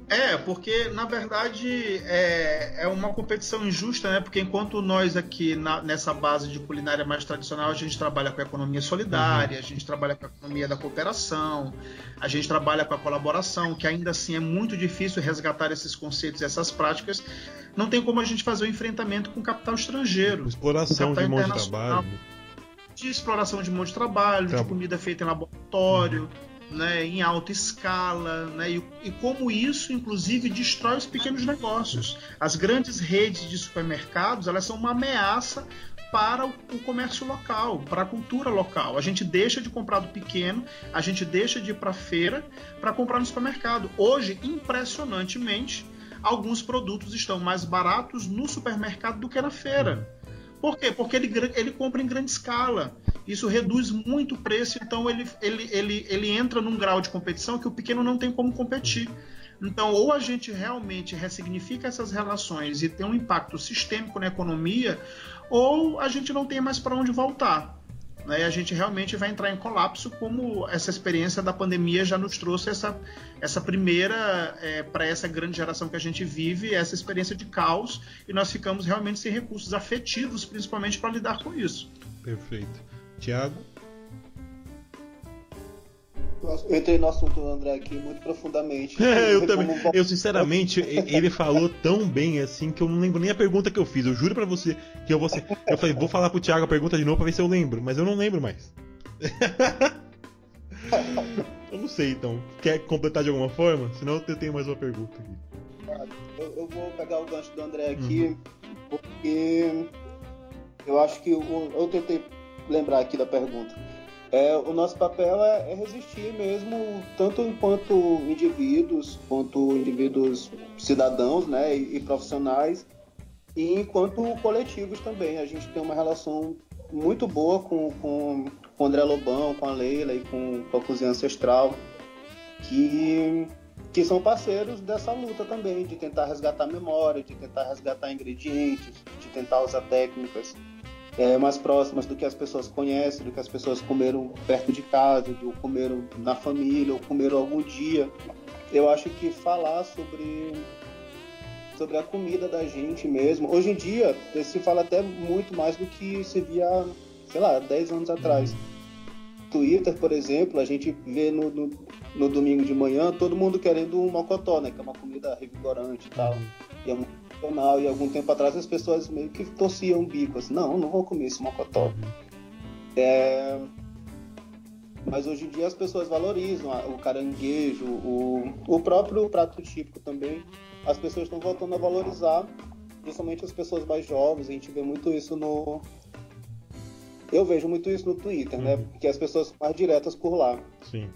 É, porque na verdade é, é uma competição injusta, né? Porque enquanto nós aqui na, nessa base de culinária mais tradicional, a gente trabalha com a economia solidária, uhum. a gente trabalha com a economia da cooperação, a gente trabalha com a colaboração, que ainda assim é muito difícil resgatar esses conceitos e essas práticas. Não tem como a gente fazer o enfrentamento com capital estrangeiro. Exploração de mão de trabalho. De exploração de mão de trabalho, Tra... de comida feita em laboratório. Uhum. Né, em alta escala, né, e, e como isso, inclusive, destrói os pequenos negócios. As grandes redes de supermercados, elas são uma ameaça para o, o comércio local, para a cultura local. A gente deixa de comprar do pequeno, a gente deixa de ir para a feira para comprar no supermercado. Hoje, impressionantemente, alguns produtos estão mais baratos no supermercado do que na feira. Por quê? Porque ele, ele compra em grande escala. Isso reduz muito o preço, então ele, ele, ele, ele entra num grau de competição que o pequeno não tem como competir. Então, ou a gente realmente ressignifica essas relações e tem um impacto sistêmico na economia, ou a gente não tem mais para onde voltar. Né? E a gente realmente vai entrar em colapso, como essa experiência da pandemia já nos trouxe essa, essa primeira, é, para essa grande geração que a gente vive, essa experiência de caos, e nós ficamos realmente sem recursos afetivos, principalmente para lidar com isso. Perfeito. Tiago? Eu entrei no assunto do André aqui muito profundamente. É, eu também. Eu, sinceramente, ele falou tão bem assim que eu não lembro nem a pergunta que eu fiz. Eu juro pra você que eu vou ser... Eu falei, vou falar pro Thiago a pergunta de novo pra ver se eu lembro, mas eu não lembro mais. Eu não sei, então. Quer completar de alguma forma? Senão eu tenho mais uma pergunta aqui. Eu, eu vou pegar o gancho do André aqui, uhum. porque eu acho que eu, eu tentei lembrar aqui da pergunta. É, o nosso papel é, é resistir mesmo, tanto enquanto indivíduos, quanto indivíduos cidadãos, né, e, e profissionais, e enquanto coletivos também. A gente tem uma relação muito boa com, com, com o André Lobão, com a Leila e com, com a Cozinha Ancestral, que, que são parceiros dessa luta também, de tentar resgatar memória, de tentar resgatar ingredientes, de tentar usar técnicas É, mais próximas do que as pessoas conhecem, do que as pessoas comeram perto de casa, do comeram na família, ou comeram algum dia. Eu acho que falar sobre, sobre a comida da gente mesmo, hoje em dia se fala até muito mais do que se via, sei lá, dez anos atrás. Twitter, por exemplo, a gente vê no, no, no domingo de manhã todo mundo querendo um mocotó, né, que é uma comida revigorante e tal. E é muito funcional, e algum tempo atrás as pessoas meio que torciam o bico, assim, não, não vou comer esse mocotó. É... Mas hoje em dia as pessoas valorizam o caranguejo, o, o próprio prato típico também. As pessoas estão voltando a valorizar, principalmente as pessoas mais jovens. A gente vê muito isso no... Eu vejo muito isso no Twitter, uhum. né? Porque as pessoas são mais diretas por lá. Sim.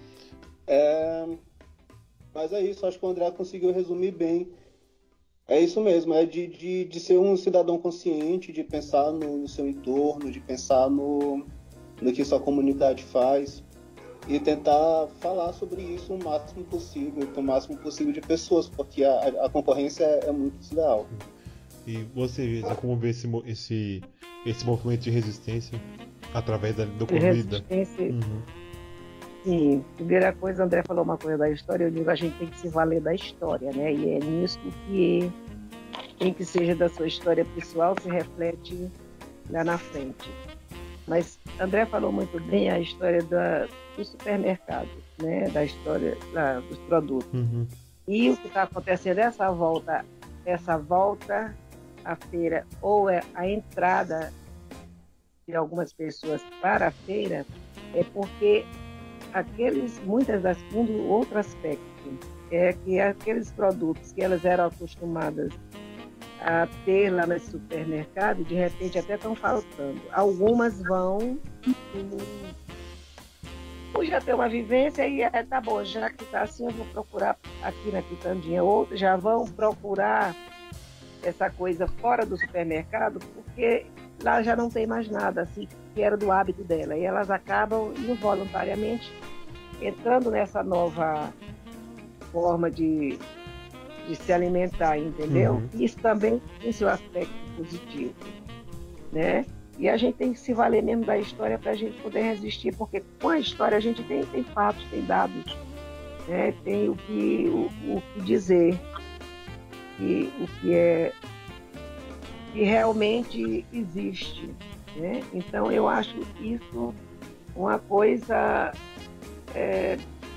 É... Mas é isso, acho que o André conseguiu resumir bem. É isso mesmo, é de, de, de ser um cidadão consciente, de pensar no, no seu entorno, de pensar no, no que sua comunidade faz e tentar falar sobre isso o máximo possível, com o máximo possível de pessoas, porque a, a concorrência é, é muito desleal. E você, como vê esse, esse, esse movimento de resistência através da, da comida? Resistência. Uhum. Sim, primeira coisa, o André falou uma coisa da história, eu digo, a gente tem que se valer da história, né? E é nisso que, em que seja da sua história pessoal, se reflete lá na frente. Mas André falou muito bem a história da, do supermercado, né? Da história da, dos produtos. Uhum. E o que está acontecendo, essa volta, essa volta à feira, ou é a entrada de algumas pessoas para a feira, é porque aqueles, muitas das, um outro aspecto é que aqueles produtos que elas eram acostumadas a ter lá no supermercado, de repente até estão faltando. Algumas vão um, já ter uma vivência e é, tá bom, já que está assim, eu vou procurar aqui na quitandinha. Outros já vão procurar essa coisa fora do supermercado, porque lá já não tem mais nada assim que era do hábito dela, e elas acabam involuntariamente entrando nessa nova forma de, de se alimentar, entendeu? Uhum. Isso também tem seu aspecto positivo, né? E a gente tem que se valer mesmo da história para a gente poder resistir, porque com a história a gente tem, tem fatos, tem dados, né, tem o que, o, o que dizer, e, o que é que realmente existe, né? Então eu acho isso uma coisa é,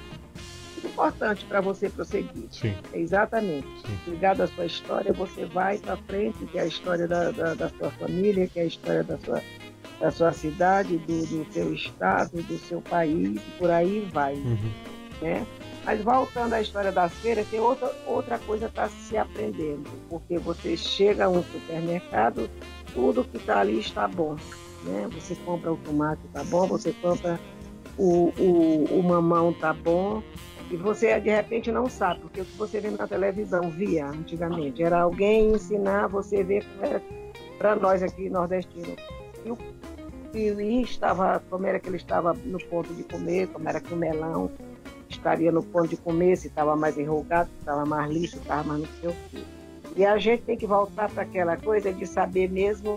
importante para você prosseguir. Sim. Exatamente. Sim. Ligado à sua história, você vai para frente, que é a história da, da, da sua família, que é a história da sua, da sua cidade, do, do seu estado, do seu país, e por aí vai. Uhum. Né? Mas voltando à história das feiras, tem outra, outra coisa para se aprendendo, porque você chega a um supermercado, tudo que está ali está bom. Né? Você compra o tomate, está bom, você compra o, o, o mamão, está bom, e você de repente não sabe, porque o que você vê na televisão, via antigamente, era alguém ensinar você ver como era para nós aqui nordestinos. E o kiwi estava, como era que ele estava no ponto de comer, como era que o melão estaria no ponto de comer, se estava mais enrugado, se estava mais liso, se estava mais no seu fio. E a gente tem que voltar para aquela coisa de saber mesmo,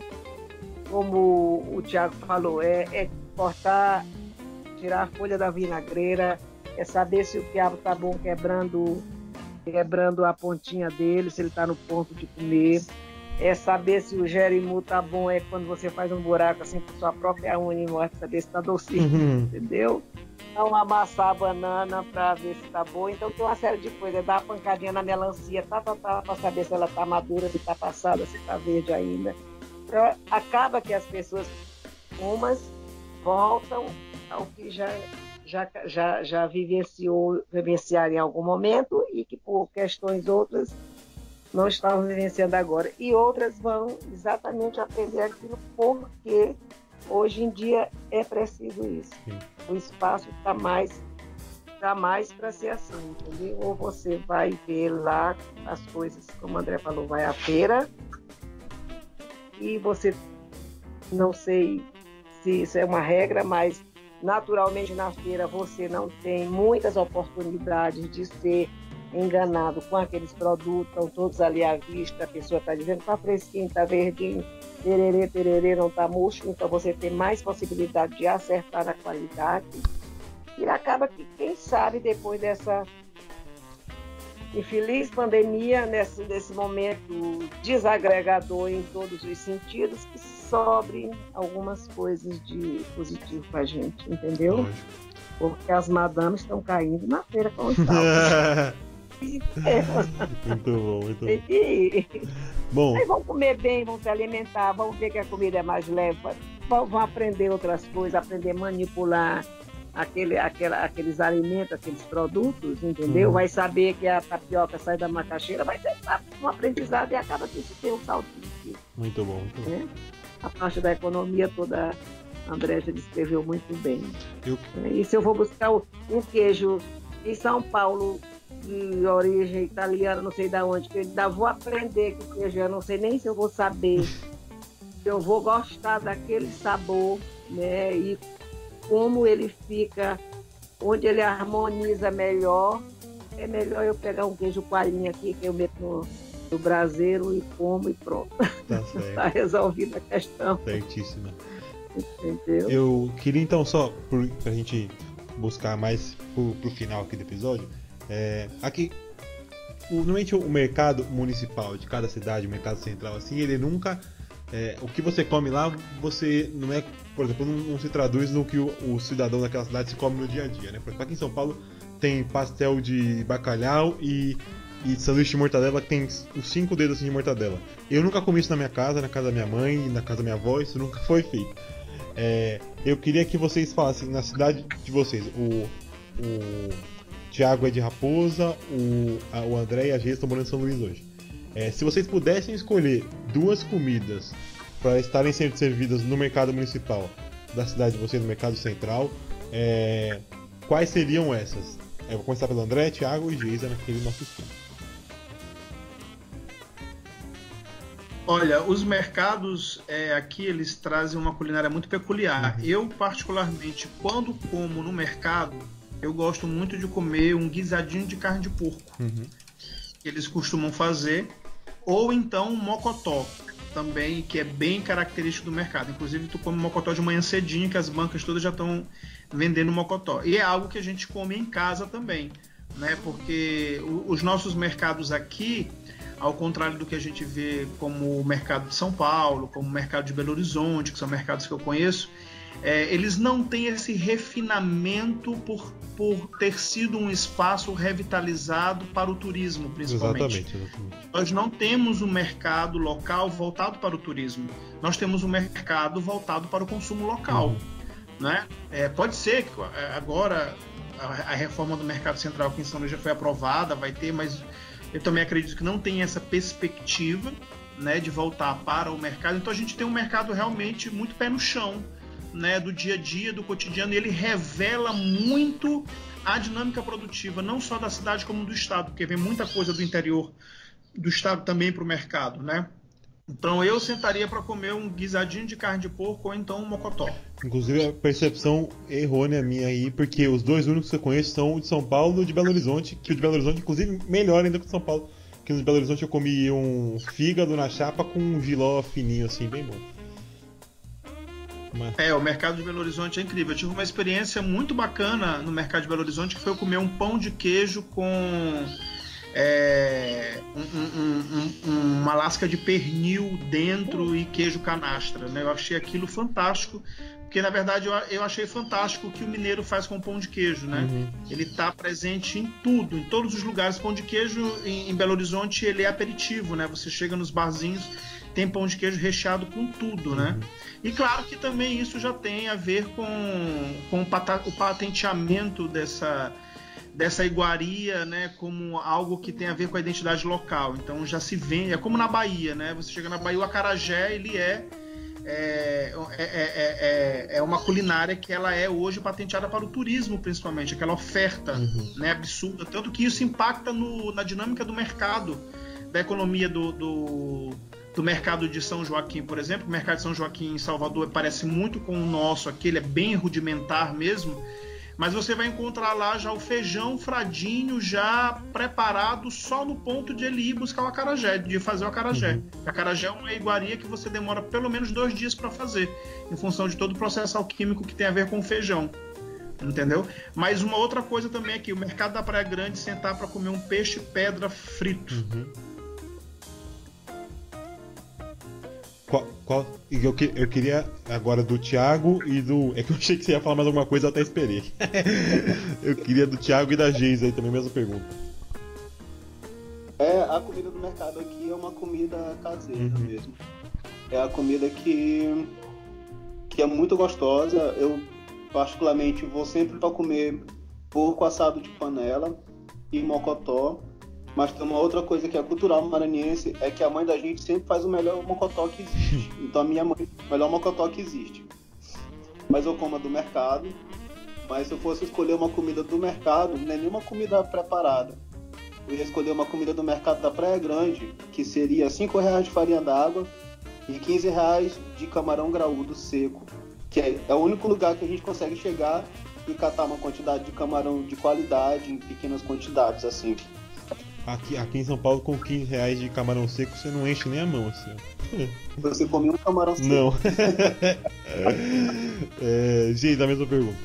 como o Tiago falou, é, é cortar, tirar a folha da vinagreira, é saber se o quiabo está bom quebrando, quebrando a pontinha dele, se ele está no ponto de comer, é saber se o jerimu está bom, é quando você faz um buraco assim com sua própria unha e mostra, saber se está docinho, uhum. Entendeu? Não amassar a banana para ver se está boa. Então tem uma série de coisas. Dar uma pancadinha na melancia, tá, tá, tá, para saber se ela está madura, se está passada, se está verde ainda. Então, acaba que as pessoas, umas, voltam ao que já, já, já, já vivenciou, vivenciaram em algum momento e que por questões outras não estavam vivenciando agora. E outras vão exatamente aprender aquilo porque hoje em dia é preciso isso. Sim. O espaço está mais, tá mais para ser assim, entendeu? Ou você vai ver lá as coisas, como o André falou, vai à feira e você, não sei se isso é uma regra, mas naturalmente na feira você não tem muitas oportunidades de ser enganado com aqueles produtos, estão todos ali à vista, a pessoa está dizendo está fresquinho, está verdinho, tererê, tererê, não está murcho, então você tem mais possibilidade de acertar na qualidade. E acaba que, quem sabe, depois dessa infeliz pandemia, nesse, nesse momento desagregador em todos os sentidos, que sobre algumas coisas de positivo para a gente, entendeu? Lógico. Porque as madames estão caindo na feira com os saltos. É. Muito bom, muito bom. E, bom. Aí vão comer bem, vão se alimentar, vão ver que a comida é mais leve, vão, vão aprender outras coisas, aprender a manipular aquele, aquela, aqueles alimentos, aqueles produtos, entendeu? Uhum. Vai saber que a tapioca sai da macaxeira, vai ter um aprendizado e acaba que isso tem um salto. Muito bom, muito bom. É? A parte da economia toda, a André já descreveu muito bem. Eu... E se eu vou buscar um queijo em São Paulo, de origem italiana, não sei de onde, que eu ainda vou aprender que queijo, eu não sei nem se eu vou saber, se eu vou gostar daquele sabor, né, e como ele fica, onde ele harmoniza melhor, é melhor eu pegar um queijo coalhinha aqui, que eu meto no, no braseiro e como e pronto. Tá certo. Tá resolvida a questão. Certíssima. Entendeu? Eu queria então só, por, pra gente buscar mais pro, pro final aqui do episódio, É, aqui, o, normalmente o mercado municipal de cada cidade, o mercado central, assim, ele nunca, é, o que você come lá, você não é, por exemplo, não, não se traduz no que o, o cidadão daquela cidade se come no dia a dia, né? Por exemplo, aqui em São Paulo tem pastel de bacalhau e, e sanduíche de mortadela que tem os cinco dedos assim de mortadela. Eu nunca comi isso na minha casa, na casa da minha mãe, na casa da minha avó, isso nunca foi feito. É, eu queria que vocês falassem na cidade de vocês, o... o Tiago é de Raposa, o, a, o André e a Gê estão morando em São Luís hoje. É, se vocês pudessem escolher duas comidas para estarem sendo servidas no mercado municipal da cidade de vocês, no mercado central, é, quais seriam essas? Eu vou começar pelo André, Tiago e Geisa naquele nosso esquema. Olha, os mercados é, aqui eles trazem uma culinária muito peculiar. Uhum. Eu, particularmente, quando como no mercado, eu gosto muito de comer um guisadinho de carne de porco, uhum. que eles costumam fazer, ou então um mocotó, também, que é bem característico do mercado. Inclusive, tu come mocotó de manhã cedinho, que as bancas todas já estão vendendo mocotó. E é algo que a gente come em casa também. né? Porque o, os nossos mercados aqui, ao contrário do que a gente vê como o mercado de São Paulo, como o mercado de Belo Horizonte, que são mercados que eu conheço, é, eles não têm esse refinamento por, por ter sido um espaço revitalizado para o turismo, principalmente. Exatamente, exatamente. Nós não temos um mercado local voltado para o turismo. Nós temos um mercado voltado para o consumo local. Uhum. Né? É, pode ser que agora a, a reforma do mercado central aqui em São Luís já foi aprovada, vai ter, mas eu também acredito que não tem essa perspectiva, né, de voltar para o mercado. Então a gente tem um mercado realmente muito pé no chão, né, do dia a dia, do cotidiano, e ele revela muito a dinâmica produtiva, não só da cidade como do estado, porque vem muita coisa do interior do estado também para o mercado, né? Então eu sentaria para comer um guisadinho de carne de porco ou então um mocotó. Inclusive a percepção errônea minha aí, porque os dois únicos que eu conheço são o de São Paulo e o de Belo Horizonte, que o de Belo Horizonte, inclusive, melhor ainda que o de São Paulo. Porque no de Belo Horizonte eu comi um fígado na chapa com um jiló fininho assim, bem bom. É, o mercado de Belo Horizonte é incrível. Eu tive uma experiência muito bacana no mercado de Belo Horizonte, que foi eu comer um pão de queijo com é, um, um, um, uma lasca de pernil dentro e queijo canastra, né? Eu achei aquilo fantástico, porque na verdade eu, eu achei fantástico o que o mineiro faz com o pão de queijo, né? Uhum. Ele está presente em tudo, em todos os lugares. Pão de queijo em, em Belo Horizonte ele é aperitivo, né? Você chega nos barzinhos, tem pão de queijo recheado com tudo, uhum. né? E claro que também isso já tem a ver com, com o, pata, o patenteamento dessa, dessa iguaria, né? Como algo que tem a ver com a identidade local. Então já se vende, é como na Bahia, né? Você chega na Bahia, o acarajé, ele é, é, é, é, é, é uma culinária que ela é hoje patenteada para o turismo, principalmente, aquela oferta uhum. né, absurda. Tanto que isso impacta no, na dinâmica do mercado, da economia do... do do mercado de São Joaquim, por exemplo. O mercado de São Joaquim em Salvador parece muito com o nosso aqui, ele é bem rudimentar mesmo, mas você vai encontrar lá já o feijão fradinho, já preparado só no ponto de ele ir buscar o acarajé, de fazer o acarajé. Uhum. O acarajé é uma iguaria que você demora pelo menos dois dias para fazer, em função de todo o processo alquímico que tem a ver com o feijão. Entendeu? Mas uma outra coisa também aqui, o mercado da Praia Grande, sentar para comer um peixe pedra frito. Uhum. Qual, qual, eu, que, eu queria agora do Thiago e do... É que eu achei que você ia falar mais alguma coisa, eu até esperei. Eu queria do Thiago e da Geisa aí também, mesma pergunta. É, a comida do mercado aqui é uma comida caseira uhum. mesmo. É a comida que, que é muito gostosa. Eu particularmente vou sempre para comer porco assado de panela e mocotó. Mas tem uma outra coisa que é cultural maranhense, é que a mãe da gente sempre faz o melhor mocotó que existe. Então a minha mãe faz o melhor mocotó que existe. Mas eu como a do mercado. Mas se eu fosse escolher uma comida do mercado, não é nenhuma comida preparada. Eu ia escolher uma comida do mercado da Praia Grande, que seria cinco reais de farinha d'água e quinze reais de camarão graúdo seco. Que é, é o único lugar que a gente consegue chegar e catar uma quantidade de camarão de qualidade em pequenas quantidades, assim. Aqui, aqui em São Paulo, com quinze reais de camarão seco, você não enche nem a mão, assim. Você comeu um camarão seco? Não. é, gente, a mesma pergunta.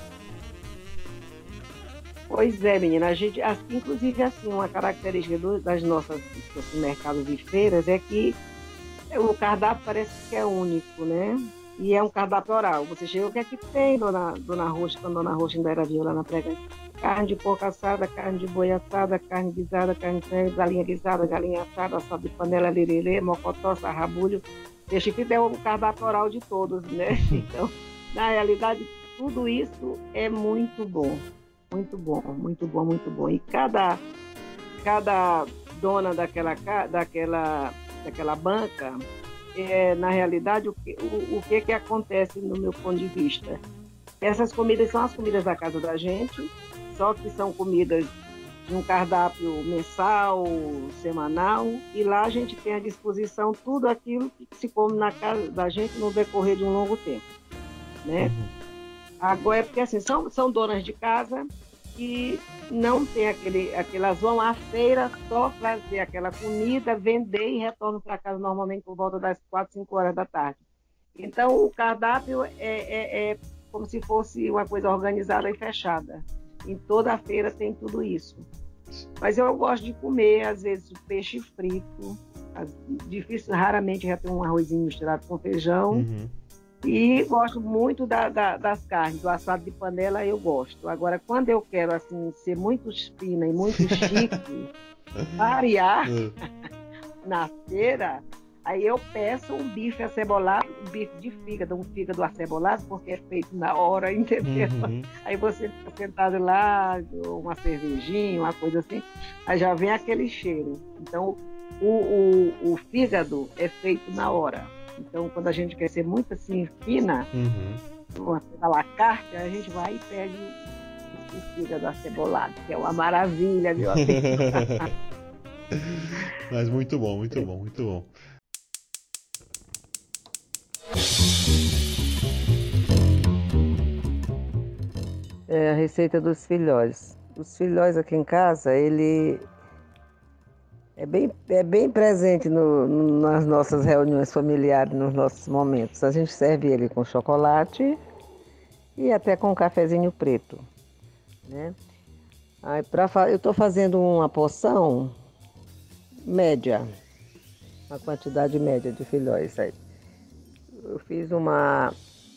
Pois é, menina. A gente, assim, inclusive, assim, uma característica do, das nossas assim, mercados e feiras é que o cardápio parece que é único, né? E é um cardápio oral. Você chega, o que é que tem, dona, dona Roxa, quando dona Roxa ainda era viva lá na prega? Carne de porco assada, carne de boi assada, carne guisada, carne de galinha guisada, galinha assada, assada de panela, lirelê, mocotó, sarrabulho. Peixe frito é o cardápio oral de todos, né? Então, na realidade, tudo isso é muito bom. Muito bom, muito bom, muito bom. E cada, cada dona daquela, daquela, daquela banca, é, na realidade, o que, o, o que que acontece no meu ponto de vista? Essas comidas são as comidas da casa da gente, só que são comidas de um cardápio mensal, semanal, e lá a gente tem à disposição tudo aquilo que se come na casa da gente no decorrer de um longo tempo, né? Uhum. Agora, é porque assim, são, são donas de casa que não tem aquele, aquelas vão à feira só fazer aquela comida, vender e retornam para casa normalmente por volta das quatro, cinco horas da tarde. Então, o cardápio é, é, é como se fosse uma coisa organizada e fechada. em toda a feira tem tudo isso. Mas eu gosto de comer, às vezes, o peixe frito. Difícil, raramente já tem um arrozinho misturado com feijão. Uhum. E gosto muito da, da, das carnes, do assado de panela eu gosto. Agora, quando eu quero assim, ser muito fina e muito chique, variar na feira, aí eu peço um bife acebolado, um bife de fígado, um fígado acebolado, porque é feito na hora, entendeu? Uhum. Aí você fica sentado lá, uma cervejinha, uma coisa assim, aí já vem aquele cheiro. Então, o, o, o fígado é feito na hora. Então, quando a gente quer ser muito assim, fina, uhum. a la carte, a gente vai e pede o, o fígado acebolado, que é uma maravilha, viu? Mas muito bom, muito bom, muito bom. É a receita dos filhóis. Os filhóis aqui em casa, ele é bem, é bem presente no, no, nas nossas reuniões familiares, nos nossos momentos. A gente serve ele com chocolate e até com um cafezinho preto, né? Aí, pra, eu estou fazendo uma porção média, uma quantidade média de filhóis. Aí. Eu fiz uma...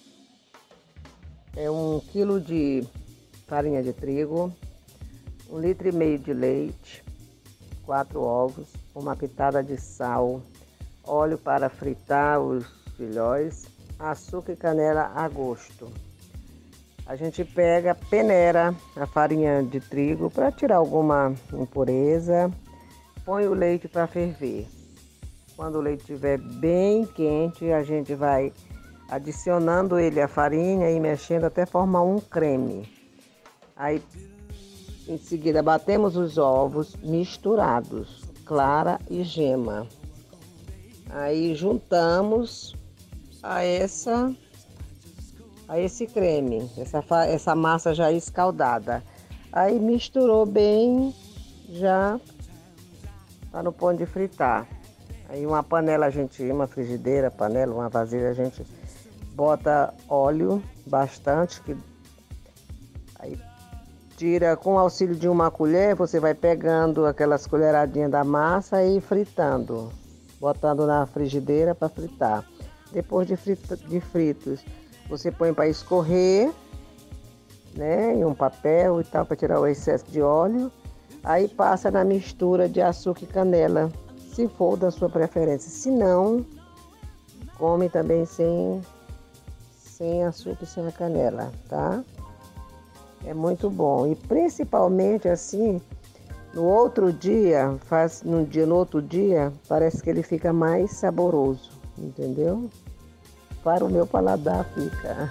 É um quilo de farinha de trigo, um litro e meio de leite, quatro ovos, uma pitada de sal, óleo para fritar os filhóis, açúcar e canela a gosto. A gente pega, peneira a farinha de trigo para tirar alguma impureza, põe o leite para ferver. Quando o leite estiver bem quente, a gente vai adicionando ele a farinha e mexendo até formar um creme. Aí, em seguida, batemos os ovos misturados, clara e gema. Aí juntamos a essa a esse creme, essa, essa massa já escaldada. Aí misturou bem, já tá no ponto de fritar. Aí uma panela, a gente, uma frigideira, panela, uma vasilha, a gente bota óleo bastante, que aí tira com o auxílio de uma colher, você vai pegando aquelas colheradinhas da massa e fritando, botando na frigideira para fritar. Depois de, frita, de fritos, você põe para escorrer, né, em um papel e tal, para tirar o excesso de óleo. Aí passa na mistura de açúcar e canela, se for da sua preferência. Se não, come também sem, sem açúcar e sem a canela, tá? É muito bom. E principalmente assim, no outro dia, faz num dia, no outro dia, parece que ele fica mais saboroso, entendeu? Para o meu paladar fica.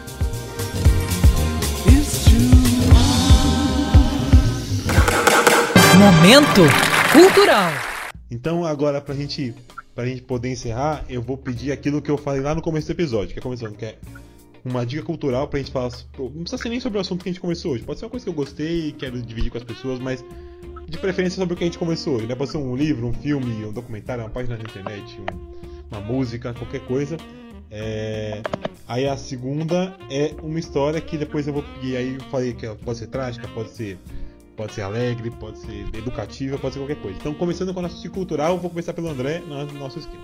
Momento cultural. Então agora pra gente, pra gente poder encerrar, eu vou pedir aquilo que eu falei lá no começo do episódio, que é começando, que é uma dica cultural pra gente falar. Não precisa ser nem sobre o assunto que a gente começou hoje. Pode ser uma coisa que eu gostei e quero dividir com as pessoas, mas de preferência sobre o que a gente começou hoje, né? Pode ser um livro, um filme, um documentário, uma página na internet, um, uma música, qualquer coisa. É... Aí a segunda é uma história que depois eu vou pedir. Aí eu falei que pode ser trágica, pode ser, pode ser alegre, pode ser educativa, pode ser qualquer coisa. Então, começando com a nossa dica cultural, vou começar pelo André, no nosso esquema.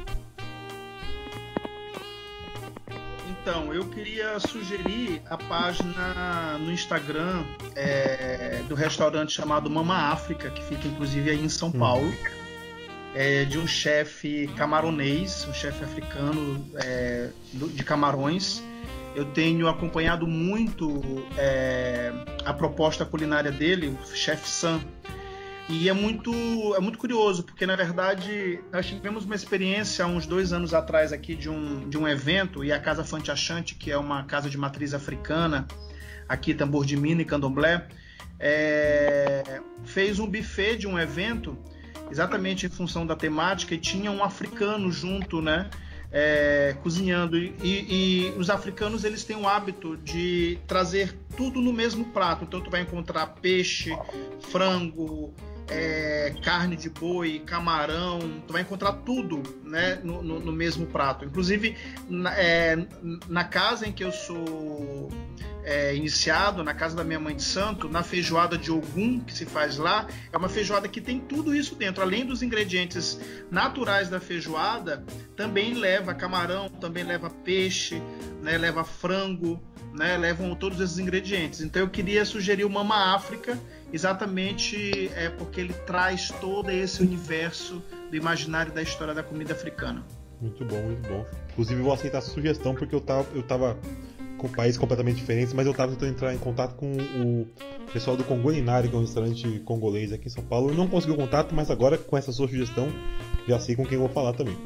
Então, eu queria sugerir a página no Instagram é, do restaurante chamado Mama África, que fica inclusive aí em São Paulo, hum. é, de um chefe camaronês, um chefe africano é, de Camarões. Eu tenho acompanhado muito é, a proposta culinária dele, o chefe Sam. E é muito, é muito curioso, porque na verdade nós tivemos uma experiência há uns dois anos atrás aqui de um, de um evento, e a Casa Fante Achante, que é uma casa de matriz africana, aqui Tambor de Mina e Candomblé, é, fez um buffet de um evento, exatamente em função da temática, e tinha um africano junto, né? É, cozinhando. E, e, e os africanos, eles têm o hábito de trazer tudo no mesmo prato. Então tu vai encontrar peixe, frango, é, carne de boi, camarão, tu vai encontrar tudo, né, no, no, no mesmo prato. Inclusive, na, é, na casa em que eu sou é, iniciado, na casa da minha mãe de santo, na feijoada de Ogum, que se faz lá, é uma feijoada que tem tudo isso dentro. Além dos ingredientes naturais da feijoada, também leva camarão, também leva peixe, né, leva frango, né, levam todos esses ingredientes. Então eu queria sugerir o Mama África, exatamente é, porque ele traz todo esse universo do imaginário da história da comida africana. Muito bom, muito bom. Inclusive eu vou aceitar a sugestão, porque eu tava, eu tava com países completamente diferentes, mas eu tava tentando entrar em contato com o pessoal do Congolinari, que é um restaurante congolês aqui em São Paulo. Eu não consegui o contato, mas agora com essa sua sugestão já sei com quem eu vou falar também.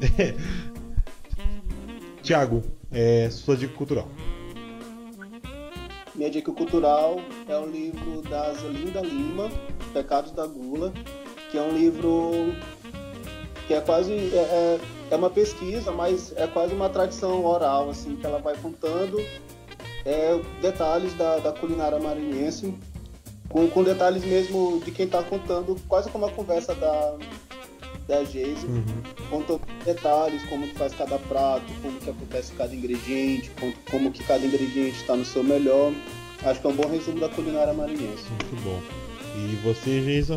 Tiago, é, sua dica cultural. Minha dica cultural é o livro da Zelinda Lima, Pecados da Gula, que é um livro que é quase é, é, é uma pesquisa, mas é quase uma tradição oral, assim, que ela vai contando é, detalhes da, da culinária maranhense, com, com detalhes mesmo de quem está contando, quase como a conversa da da Geise, uhum. Contando detalhes, como que faz cada prato, como que acontece cada ingrediente, como, como que cada ingrediente está no seu melhor. Acho que é um bom resumo da culinária maranhense. Muito bom. E você, Geisa?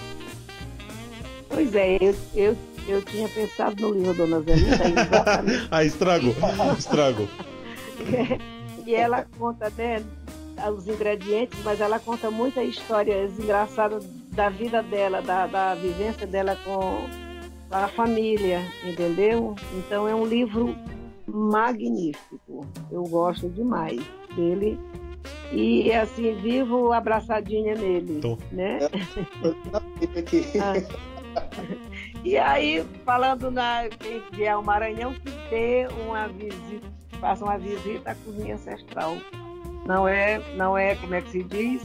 Pois é, eu, eu, eu tinha pensado no livro Dona Zelinda. Exatamente. Ah, estrago, estrago. E ela conta, né, os ingredientes, mas ela conta muitas histórias engraçadas da vida dela, da, da vivência dela com a família, entendeu? Então é um livro magnífico, eu gosto demais dele e assim, vivo abraçadinha nele, então... né? Ah. E aí, falando na quem vier ao Maranhão, que dê uma visita, faça uma visita à cozinha ancestral. Não é, não é, como é que se diz?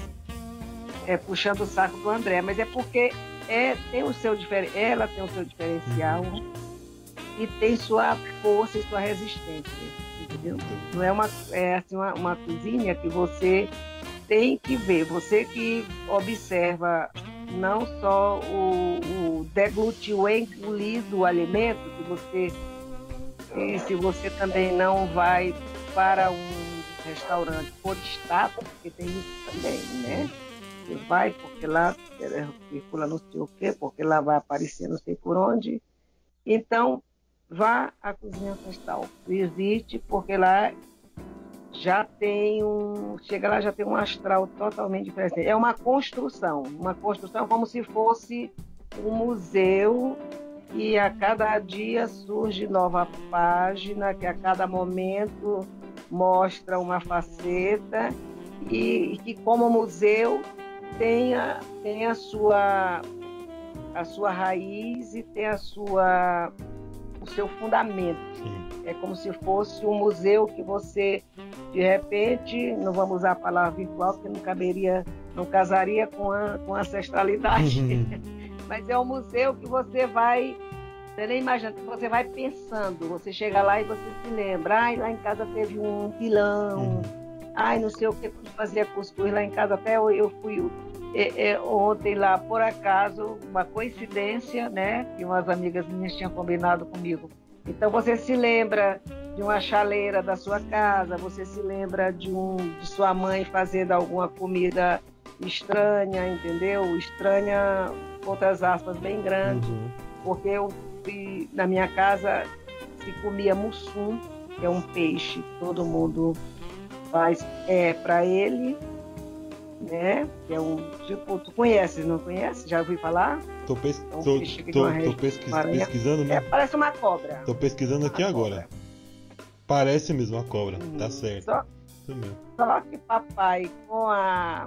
É, puxando o saco do André, mas é porque é, tem o seu difer... ela tem o seu diferencial e tem sua força e sua resistência, entendeu? Não é uma, é assim, uma, uma cozinha que você tem que ver, você que observa não só o, o deglutir, o engolir do alimento, que você, e se você também não vai para um restaurante por status, porque tem isso também, né? Você vai porque lá circula não sei o quê, porque lá vai aparecer não sei por onde. Então, vá à cozinha ancestral, visite, porque lá já tem um... Chega lá, já tem um astral totalmente diferente. É uma construção, uma construção como se fosse um museu, e a cada dia surge nova página, que a cada momento mostra uma faceta, e, e que como museu tem a, tem a sua a sua raiz e tem a sua o seu fundamento. Sim. É como se fosse um museu que você, de repente, não vamos usar a palavra virtual porque não caberia, não casaria com a, com a ancestralidade, uhum. Mas é um museu que você vai, você nem imagina, que você vai pensando, você chega lá e você se lembra, ai, lá em casa teve um pilão, uhum. Ai, não sei o que, fazia cuscuz lá em casa, até eu, eu fui é, é, ontem lá, por acaso, uma coincidência, né, que umas amigas minhas tinham combinado comigo. Então você se lembra de uma chaleira da sua casa, você se lembra de, um, de sua mãe fazendo alguma comida estranha, entendeu? Estranha, outras aspas, bem grande, uhum. Porque eu, na minha casa se comia mussum, que é um peixe que todo mundo faz é, para ele, né? Que é um tipo, tu conheces, não conhece? Já ouviu falar? Tô, pes... é um tô, tô, tô pesquis... pesquisando, né? É, parece uma cobra. Tô pesquisando aqui uma agora. Cobra. Parece mesmo uma cobra, hum, tá certo. Só, só que papai, com a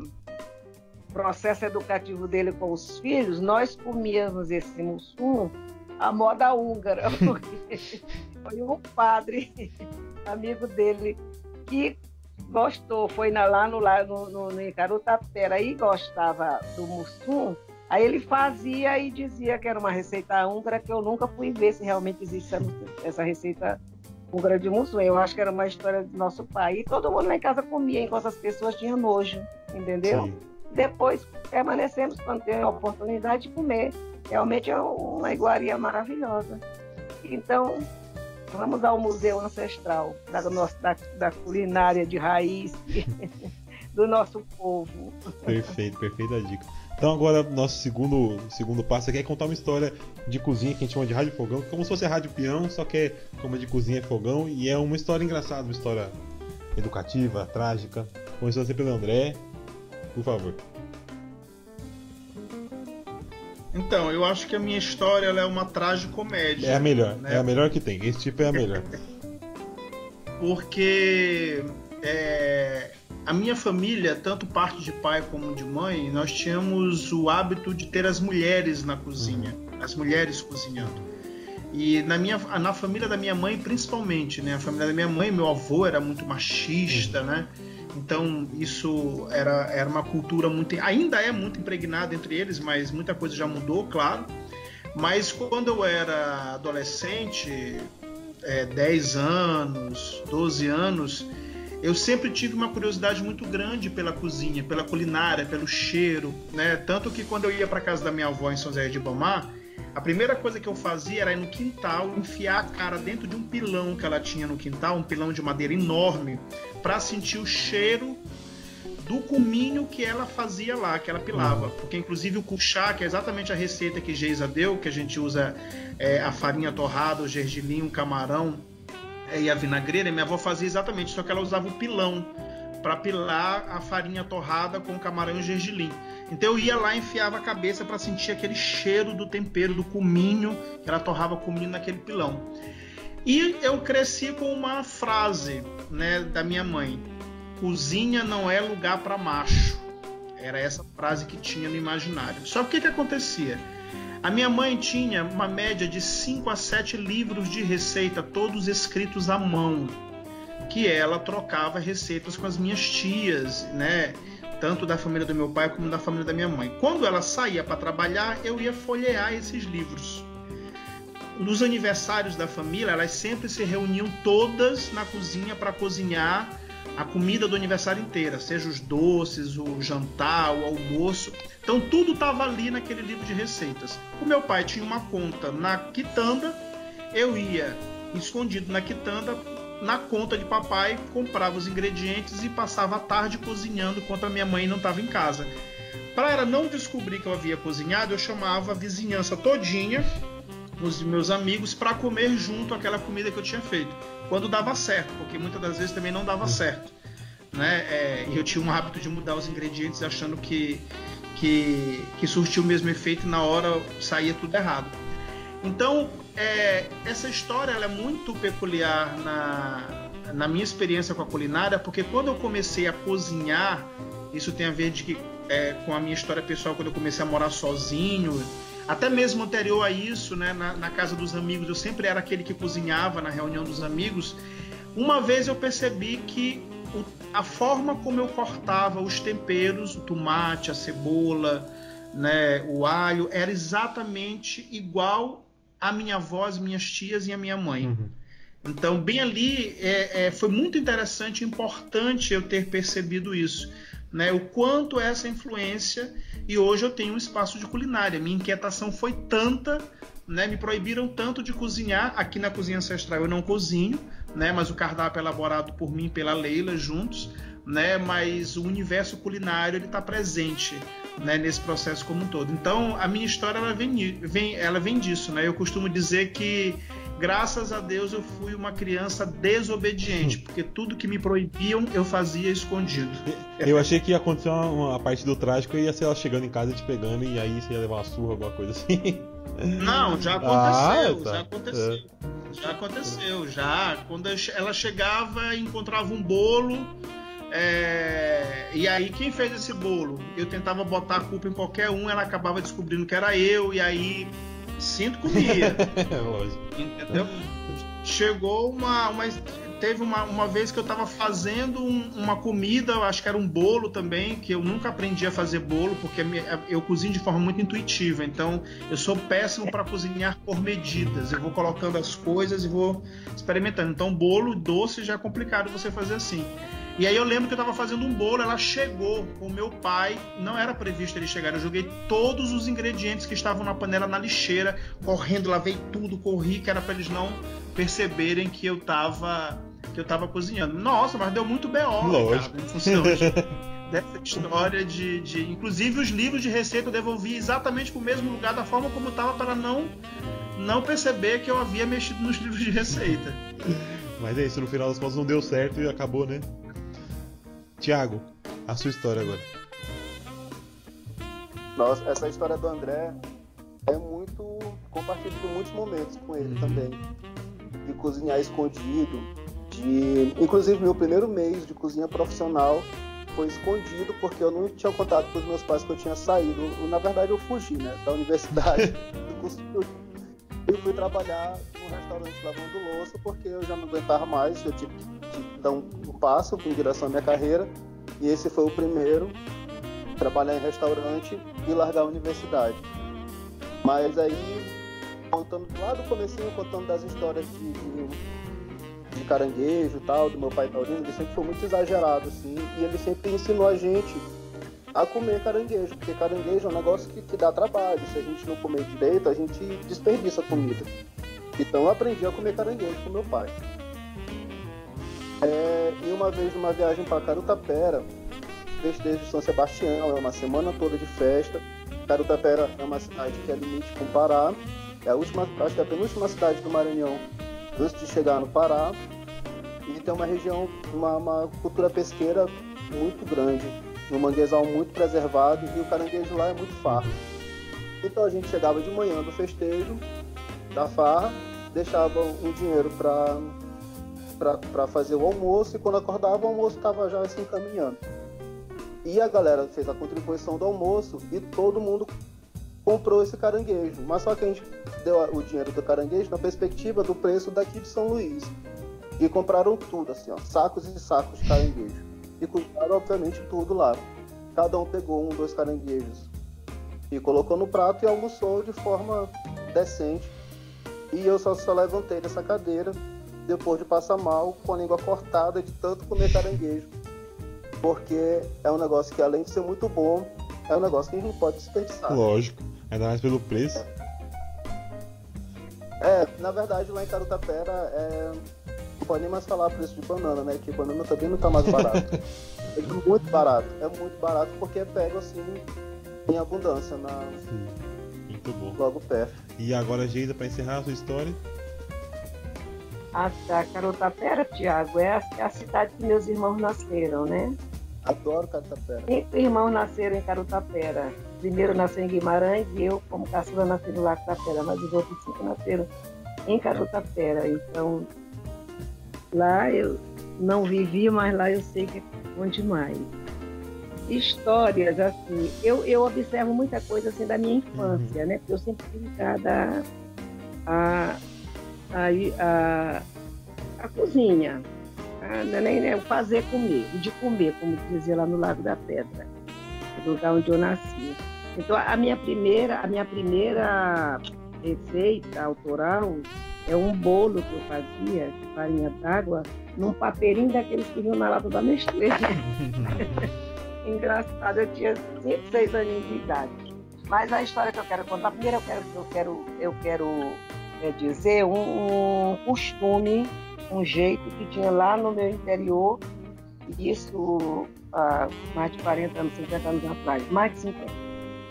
processo educativo dele com os filhos, nós comíamos esse mussum à moda húngara, porque foi um padre amigo dele que gostou, foi na, lá no, lá no, no, no Icarutapera e gostava do mussum, aí ele fazia e dizia que era uma receita húngara, que eu nunca fui ver se realmente existe essa, essa receita húngara de mussum. Eu acho que era uma história do nosso pai, e todo mundo lá em casa comia, enquanto as pessoas tinham nojo, entendeu? Sim. depois permanecemos quando tem a oportunidade de comer. Realmente é uma iguaria maravilhosa. Então, vamos ao Museu Ancestral da, nossa, da, da culinária de raiz do nosso povo. Perfeito, perfeita dica. Então agora, nosso segundo, segundo passo aqui é contar uma história de cozinha que a gente chama de rádio fogão, como se fosse a rádio peão, só que é como é de cozinha é fogão, e é uma história engraçada, uma história educativa, trágica. Começando sempre pelo André, por favor. Então, eu acho que a minha história ela é uma tragicomédia. É a melhor, né? É a melhor que tem, esse tipo é a melhor. Porque é, a minha família, tanto parte de pai como de mãe, nós tínhamos o hábito de ter as mulheres na cozinha, as mulheres cozinhando. E na, minha, na família da minha mãe, principalmente, né? A família da minha mãe, meu avô era muito machista, né? Então isso era, era uma cultura muito, ainda é muito impregnada entre eles, mas muita coisa já mudou, claro. Mas quando eu era adolescente, é, dez anos, doze anos, eu sempre tive uma curiosidade muito grande pela cozinha, pela culinária, pelo cheiro, né? Tanto que quando eu ia para casa da minha avó em São José de Ribamar, a primeira coisa que eu fazia era ir no quintal, enfiar a cara dentro de um pilão que ela tinha no quintal, um pilão de madeira enorme, para sentir o cheiro do cominho que ela fazia lá, que ela pilava. Porque inclusive o cuchá, que é exatamente a receita que Geisa deu, que a gente usa é, a farinha torrada, o gergelim, o camarão é, e a vinagreira, minha avó fazia exatamente, só que ela usava o pilão para pilar a farinha torrada com o camarão e o gergelim. Então eu ia lá e enfiava a cabeça para sentir aquele cheiro do tempero, do cominho, que ela torrava cominho naquele pilão. E eu cresci com uma frase, né, da minha mãe: cozinha não é lugar para macho. Era essa frase que tinha no imaginário. Só que o que, que acontecia? A minha mãe tinha uma média de cinco a sete livros de receita, todos escritos à mão, que ela trocava receitas com as minhas tias, né? Tanto da família do meu pai como da família da minha mãe. Quando ela saía para trabalhar, eu ia folhear esses livros. Nos aniversários da família, elas sempre se reuniam todas na cozinha para cozinhar a comida do aniversário inteira, seja os doces, o jantar, o almoço. Então tudo estava ali naquele livro de receitas. O meu pai tinha uma conta na quitanda, eu ia escondido na quitanda, na conta de papai, comprava os ingredientes e passava a tarde cozinhando enquanto a minha mãe não estava em casa. Para ela não descobrir que eu havia cozinhado, eu chamava a vizinhança todinha, os meus amigos, para comer junto aquela comida que eu tinha feito. Quando dava certo, porque muitas das vezes também não dava certo, né? É, eu tinha um hábito de mudar os ingredientes achando que, que, que surtia o mesmo efeito e na hora saía tudo errado. Então, é, essa história ela é muito peculiar na, na minha experiência com a culinária, porque quando eu comecei a cozinhar, isso tem a ver de que, é, com a minha história pessoal, quando eu comecei a morar sozinho, até mesmo anterior a isso, né, na, na casa dos amigos, eu sempre era aquele que cozinhava na reunião dos amigos. Uma vez eu percebi que o, a forma como eu cortava os temperos, o tomate, a cebola, né, o alho, era exatamente igual a minha avó, as minhas tias e a minha mãe. Uhum. Então, bem ali, é, é, foi muito interessante e importante eu ter percebido isso, né, o quanto essa influência, e hoje eu tenho um espaço de culinária. Minha inquietação foi tanta, né, me proibiram tanto de cozinhar. Aqui na Cozinha Ancestral eu não cozinho, né, mas o cardápio é elaborado por mim e pela Leila juntos, né, mas o universo culinário está presente, né, nesse processo como um todo. Então a minha história ela vem, vem, ela vem disso, né? Eu costumo dizer que graças a Deus eu fui uma criança desobediente, porque tudo que me proibiam eu fazia escondido. Eu achei que ia acontecer uma, uma parte do trágico e ia ser ela chegando em casa te pegando e aí você ia levar uma surra, alguma coisa assim. Não, já aconteceu, ah, tá. já aconteceu, é. já aconteceu, já. Quando ela chegava e encontrava um bolo, é... e aí quem fez esse bolo? Eu tentava botar a culpa em qualquer um, ela acabava descobrindo que era eu, e aí sinto comia. Lógico. Entendeu? Chegou uma, uma teve uma, uma vez que eu estava fazendo um, uma comida, eu acho que era um bolo também, que eu nunca aprendi a fazer bolo, porque eu cozinho de forma muito intuitiva, então eu sou péssimo para cozinhar por medidas, eu vou colocando as coisas e vou experimentando. Então bolo doce já é complicado você fazer assim. E aí eu lembro que eu tava fazendo um bolo, ela chegou com o meu pai, não era previsto ele chegar, eu joguei todos os ingredientes que estavam na panela na lixeira, correndo, lavei tudo, corri, que era para eles não perceberem que eu tava, que eu tava cozinhando. Nossa, mas deu muito B O, Lógico. Ricardo, em função de, dessa história de, de... Inclusive os livros de receita eu devolvi exatamente pro mesmo lugar, da forma como tava, para não, não perceber que eu havia mexido nos livros de receita. Mas é isso, no final das contas não deu certo e acabou, né? Tiago, a sua história agora. Nossa, essa história do André é muito... compartilho de muitos momentos com ele, uhum, também. De cozinhar escondido, de... Inclusive, meu primeiro mês de cozinha profissional foi escondido, porque eu não tinha contato com os meus pais que eu tinha saído. Na verdade, eu fugi, né, da universidade, do curso de... Eu fui trabalhar num restaurante lavando louça, porque eu já não aguentava mais, eu tive que dar um, um passo em direção à minha carreira, e esse foi o primeiro, trabalhar em restaurante e largar a universidade. Mas aí, contando lá do comecinho, contando das histórias de, de, de caranguejo e tal, do meu pai taurino, ele sempre foi muito exagerado, assim, e ele sempre ensinou a gente a comer caranguejo, porque caranguejo é um negócio que, que dá trabalho. Se a gente não comer direito, a gente desperdiça a comida. Então eu aprendi a comer caranguejo com meu pai. É, e uma vez numa viagem para Carutapera, festejo de São Sebastião, é uma semana toda de festa. Carutapera é uma cidade que é limite com o Pará, é a última, acho que é a penúltima cidade do Maranhão antes de chegar no Pará, e tem uma região, uma, uma cultura pesqueira muito grande, um manguezal muito preservado, e o caranguejo lá é muito farto. Então a gente chegava de manhã do festejo, da farra, deixava um dinheiro para fazer o almoço, e quando acordava o almoço estava já se encaminhando. E a galera fez a contribuição do almoço e todo mundo comprou esse caranguejo. Mas só que a gente deu o dinheiro do caranguejo na perspectiva do preço daqui de São Luís. E compraram tudo, assim, ó, sacos e sacos de caranguejo. E cozinharam, obviamente, tudo lá. Cada um pegou um, dois caranguejos e colocou no prato e almoçou de forma decente. E eu só, só levantei dessa cadeira depois de passar mal, com a língua cortada de tanto comer caranguejo. Porque é um negócio que, além de ser muito bom, é um negócio que a gente não pode desperdiçar. Lógico, ainda mais pelo preço. É, na verdade, lá em Carutapera, é... não pode nem mais falar preço de banana, né? Que banana também não tá mais barato. É muito barato, é muito barato porque é pego assim em abundância na... Sim, muito bom. Logo perto. E agora, Geisa, para encerrar a sua história. A, a Carutapera, Tiago, é a, é a cidade que meus irmãos nasceram, né? Adoro Carutapera. Cinco irmãos nasceram em Carutapera. Primeiro nasceu em Guimarães e eu, como caçula, nasci no Lago Tapera, mas os outros cinco nasceram em Carutapera. Então, lá eu não vivi, mas lá eu sei que é bom demais. Histórias, assim, eu, eu observo muita coisa assim da minha infância, uhum, né? Porque eu sempre fui ligada a, a, a, a cozinha, a, nem, né, o fazer comer, o de comer, como dizia lá no Lago da Pedra, do lugar onde eu nasci. Então, a minha primeira, a minha primeira receita autoral é um bolo que eu fazia de farinha d'água num papeirinho daqueles que vinham na lata da Nestlé. Engraçado, eu tinha cinco, seis aninhos de idade. Mas a história que eu quero contar, primeiro eu quero, eu quero, eu quero é, dizer um, um costume, um jeito que tinha lá no meu interior, isso há mais de quarenta anos, cinquenta anos atrás, mais de cinquenta.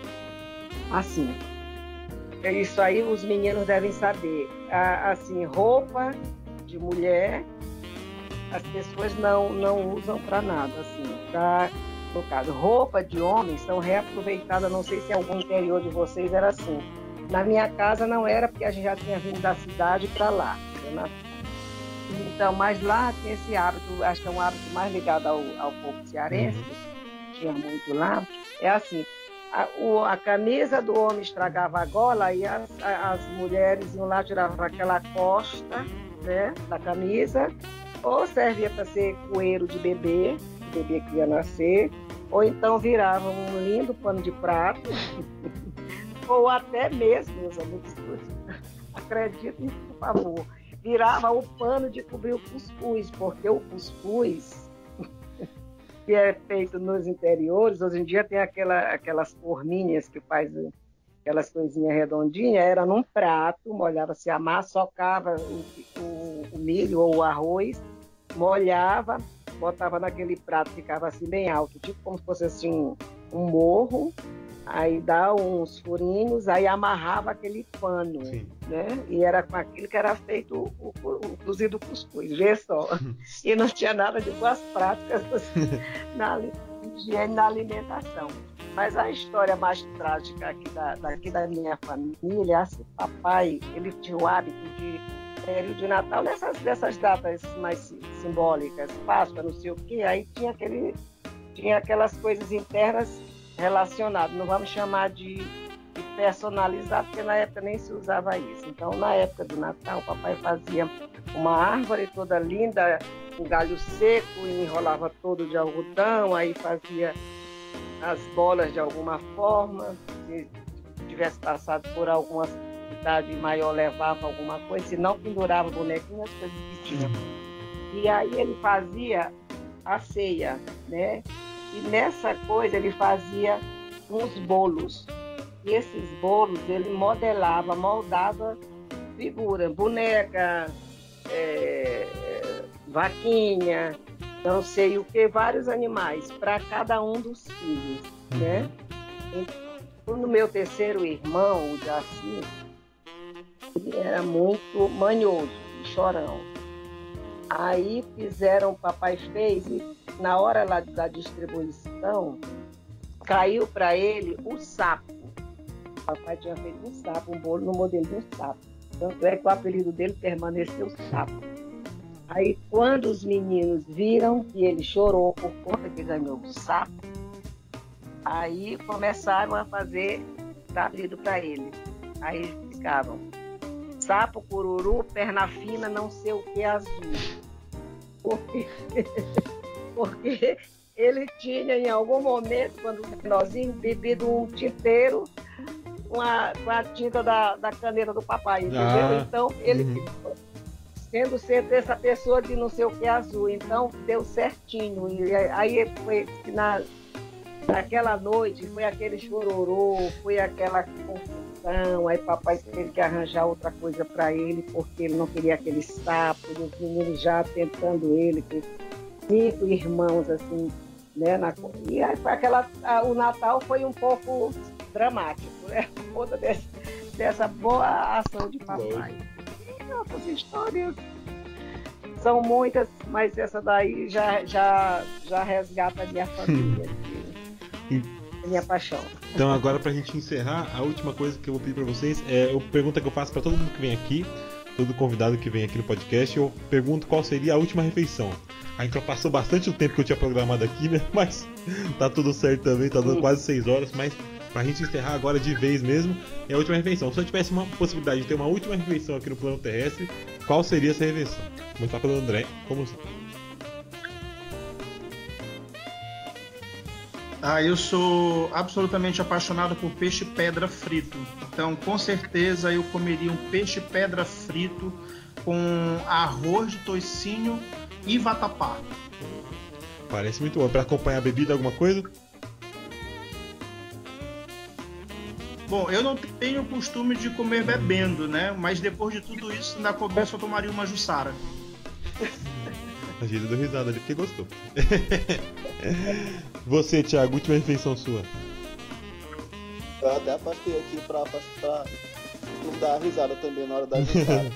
Assim, isso aí os meninos devem saber. Assim, roupa de mulher, as pessoas não, não usam para nada, assim, pra, no caso, roupa de homens são reaproveitadas, não sei se em algum interior de vocês era assim. Na minha casa não era, porque a gente já tinha vindo da cidade para lá. Né? Então, mas lá tem esse hábito, acho que é um hábito mais ligado ao, ao povo cearense, uhum, tinha muito lá, é assim, a, o, a camisa do homem estragava a gola e as, as mulheres iam lá, tiravam aquela costa, né, da camisa, ou servia para ser coeiro de bebê, bebê que ia nascer, ou então virava um lindo pano de prato, ou até mesmo, meus amigos, acreditem, por favor, virava o pano de cobrir o cuscuz, porque o cuscuz que é feito nos interiores. Hoje em dia tem aquela, aquelas forminhas que faz aquelas coisinhas redondinhas, era num prato, molhava-se a massa, socava o, o, o milho ou o arroz, molhava, botava naquele prato, ficava assim bem alto, tipo como se fosse assim um, um morro, aí dá uns furinhos, aí amarrava aquele pano, Sim. né? E era com aquilo que era feito o, o, o cozido cuscuz, vê só. E não tinha nada de boas práticas na higiene da alimentação. Mas a história mais trágica aqui da, daqui da minha família, assim, papai, ele tinha o hábito de período de Natal, nessas, dessas datas mais simbólicas, Páscoa, não sei o quê, aí tinha, aquele, tinha aquelas coisas internas relacionadas, não vamos chamar de, de personalizado, porque na época nem se usava isso. Então, na época do Natal, o papai fazia uma árvore toda linda, um galho seco, e enrolava todo de algodão, aí fazia as bolas de alguma forma, se tivesse passado por alguma cidade maior, levava alguma coisa, se não pendurava bonequinho, as coisas que tinha. E aí ele fazia a ceia, né? E nessa coisa ele fazia uns bolos. E esses bolos ele modelava, moldava figura, boneca, é, vaquinha, não sei o que, vários animais, para cada um dos filhos, né? Então, no meu terceiro irmão, o Jaci, ele era muito manhoso, chorão. Aí fizeram, o papai fez, e na hora lá da distribuição, caiu para ele o sapo. O papai tinha feito um sapo, um bolo no modelo de um sapo. Tanto é que o apelido dele permaneceu sapo. Aí, quando os meninos viram que ele chorou por conta que ganhou o sapo, aí começaram a fazer apelido para ele. Aí ficavam sapo, cururu, perna fina, não sei o que, azul. Porque, porque ele tinha, em algum momento, quando nós bebido um tinteiro com a, com a tinta da, da caneta do papai, entendeu? Ah, então, ele uhum. ficou sendo sempre essa pessoa de não sei o que azul, então deu certinho. E aí foi na, naquela noite, foi aquele chororô, foi aquela confusão, aí papai teve que arranjar outra coisa para ele, porque ele não queria aquele sapo, e os meninos já tentando ele, que cinco irmãos assim, né? Na, e aí foi aquela, a, o Natal foi um pouco dramático, né? Por conta desse, dessa boa ação de papai. Outras histórias são muitas, mas essa daí já, já, já resgata a minha família, a minha paixão. Então agora, pra gente encerrar, a última coisa que eu vou pedir pra vocês é a pergunta que eu faço pra todo mundo que vem aqui, todo convidado que vem aqui no podcast, eu pergunto qual seria a última refeição. A gente já passou bastante o tempo que eu tinha programado aqui, né? Mas tá tudo certo também, tá dando quase seis horas, mas pra gente encerrar agora de vez mesmo, é a última refeição. Se eu tivesse uma possibilidade de ter uma última refeição aqui no plano terrestre, qual seria essa refeição? Vou começar pelo André, como você? Ah, eu sou absolutamente apaixonado por peixe pedra frito. Então, com certeza, eu comeria um peixe pedra frito com arroz de toicinho e vatapá. Parece muito bom. Para acompanhar a bebida, alguma coisa? Bom, eu não tenho o costume de comer bebendo, né? Mas depois de tudo isso, na conversa eu tomaria uma jussara. A gente deu risada ali porque gostou. Você, Thiago, última refeição sua. Eu até apostei aqui pra, pra, pra não dar risada também na hora da jussara.